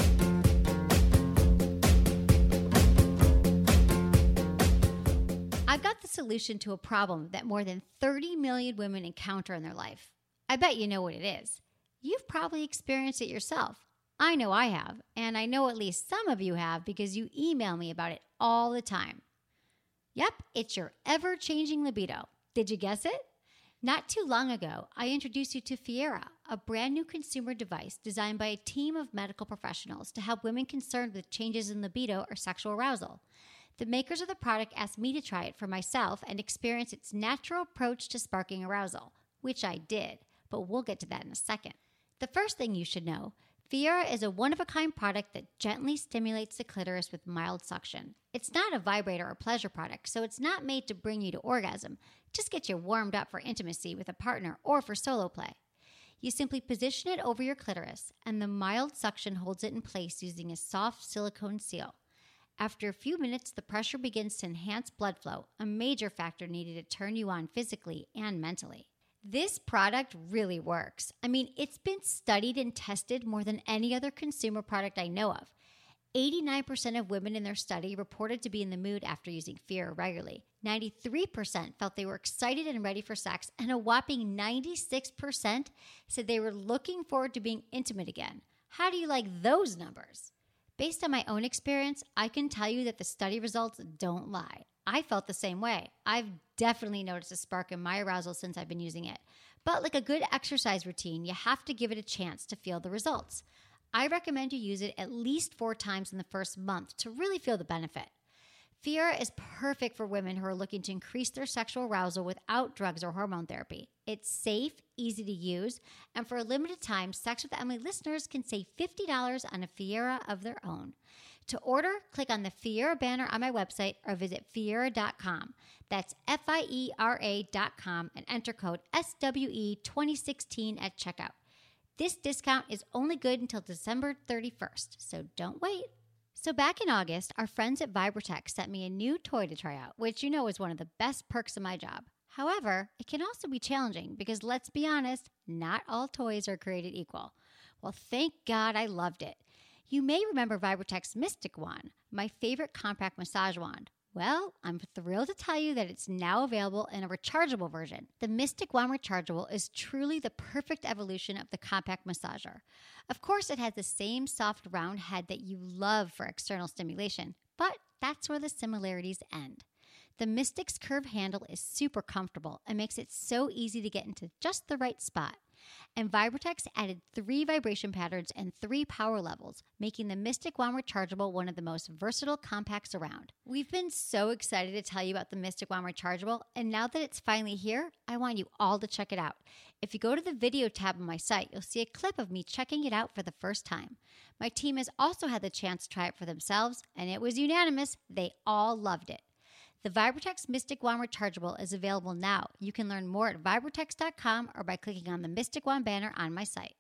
[SPEAKER 1] I've got the solution to a problem that more than thirty million women encounter in their life. I bet you know what it is. You've probably experienced it yourself. I know I have, and I know at least some of you have because you email me about it all the time. Yep, it's your ever-changing libido. Did you guess it? Not too long ago, I introduced you to Fiera, a brand new consumer device designed by a team of medical professionals to help women concerned with changes in libido or sexual arousal. The makers of the product asked me to try it for myself and experience its natural approach to sparking arousal, which I did, but we'll get to that in a second. The first thing you should know, Fiera is a one-of-a-kind product that gently stimulates the clitoris with mild suction. It's not a vibrator or pleasure product, so it's not made to bring you to orgasm. Just get you warmed up for intimacy with a partner or for solo play. You simply position it over your clitoris, and the mild suction holds it in place using a soft silicone seal. After a few minutes, the pressure begins to enhance blood flow, a major factor needed to turn you on physically and mentally. This product really works. I mean, it's been studied and tested more than any other consumer product I know of. eighty-nine percent of women in their study reported to be in the mood after using Fiera regularly. ninety-three percent felt they were excited and ready for sex, and a whopping ninety-six percent said they were looking forward to being intimate again. How do you like those numbers? Based on my own experience, I can tell you that the study results don't lie. I felt the same way. I've definitely noticed a spark in my arousal since I've been using it. But like a good exercise routine, you have to give it a chance to feel the results. I recommend you use it at least four times in the first month to really feel the benefit. Fiera is perfect for women who are looking to increase their sexual arousal without drugs or hormone therapy. It's safe, easy to use, and for a limited time, Sex with Emily listeners can save fifty dollars on a Fiera of their own. To order, click on the Fiera banner on my website or visit Fiera dot com. That's F I E R A dot com and enter code S W E twenty sixteen at checkout. This discount is only good until December thirty-first, so don't wait. So back in August, our friends at Vibratech sent me a new toy to try out, which you know is one of the best perks of my job. However, it can also be challenging because let's be honest, not all toys are created equal. Well, thank God I loved it. You may remember Vibratex Mystic Wand, my favorite compact massage wand. Well, I'm thrilled to tell you that it's now available in a rechargeable version. The Mystic Wand Rechargeable is truly the perfect evolution of the compact massager. Of course, it has the same soft round head that you love for external stimulation, but that's where the similarities end. The Mystic's curved handle is super comfortable and makes it so easy to get into just the right spot. And Vibratex added three vibration patterns and three power levels, making the Mystic Wand Rechargeable one of the most versatile compacts around. We've been so excited to tell you about the Mystic Wand Rechargeable, and now that it's finally here, I want you all to check it out. If you go to the video tab on my site, you'll see a clip of me checking it out for the first time. My team has also had the chance to try it for themselves, and it was unanimous. They all loved it. The Vibratex Mystic Wand Rechargeable is available now. You can learn more at Vibratex dot com or by clicking on the Mystic Wand banner on my site.